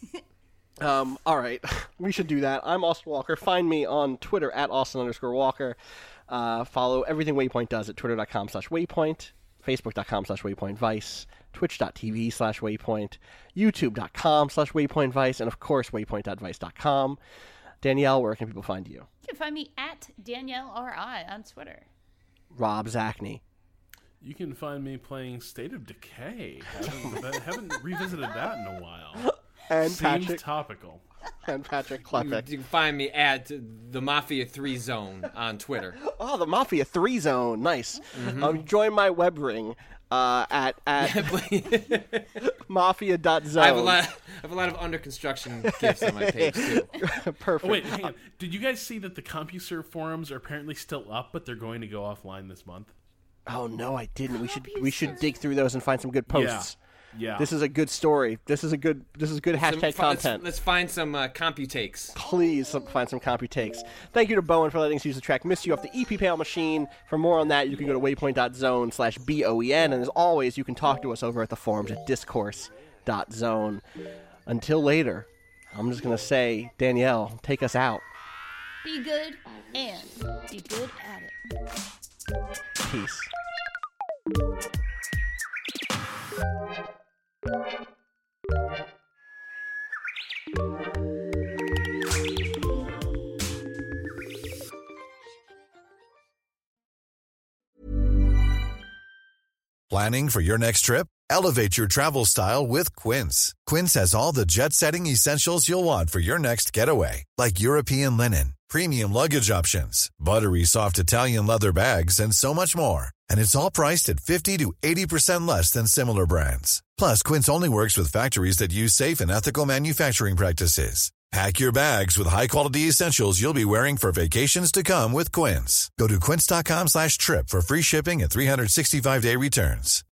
um. All right, we should do that. I'm Austin Walker. Find me on Twitter at Austin underscore Walker. Uh, follow everything Waypoint does at twitter.com slash Waypoint, facebook.com slash Waypoint Vice, twitch.tv slash Waypoint, youtube.com slash Waypoint Vice, and of course waypoint dot vice dot com. Danielle, where can people find you? You can find me at Danielle R I on Twitter. Rob Zachney. You can find me playing State of Decay. Haven't, haven't revisited that in a while. And Seems Patrick. topical. And Patrick You, Klepek. you can find me at the Mafia three Zone on Twitter. Oh, the Mafia three Zone. Nice. Mm-hmm. Um, join my web ring uh, at at mafia dot zone. I have a lot. I have a lot of under construction gifts on my page too. Perfect. Oh, wait, hang on. Did you guys see that the CompuServe forums are apparently still up, but they're going to go offline this month? Oh no, I didn't. We should we should dig through those and find some good posts. Yeah. This is a good story. This is a good this is good hashtag Some- content. Let's, let's find some uh, computakes. Please some, find some CompuTakes. Thank you to Bowen for letting us use the track Miss You off the E P Pale Machine. For more on that, you can go to waypoint dot zone slash B O E N. And as always, you can talk to us over at the forums at discourse dot zone. Until later, I'm just going to say, Danielle, take us out. Be good and be good at it. Peace. Planning for your next trip? Elevate your travel style with Quince. Quince has all the jet-setting essentials you'll want for your next getaway, like European linen, premium luggage options, buttery soft Italian leather bags, and so much more. And it's all priced at fifty to eighty percent less than similar brands. Plus, Quince only works with factories that use safe and ethical manufacturing practices. Pack your bags with high-quality essentials you'll be wearing for vacations to come with Quince. Go to quince dot com slash trip for free shipping and three sixty-five day returns.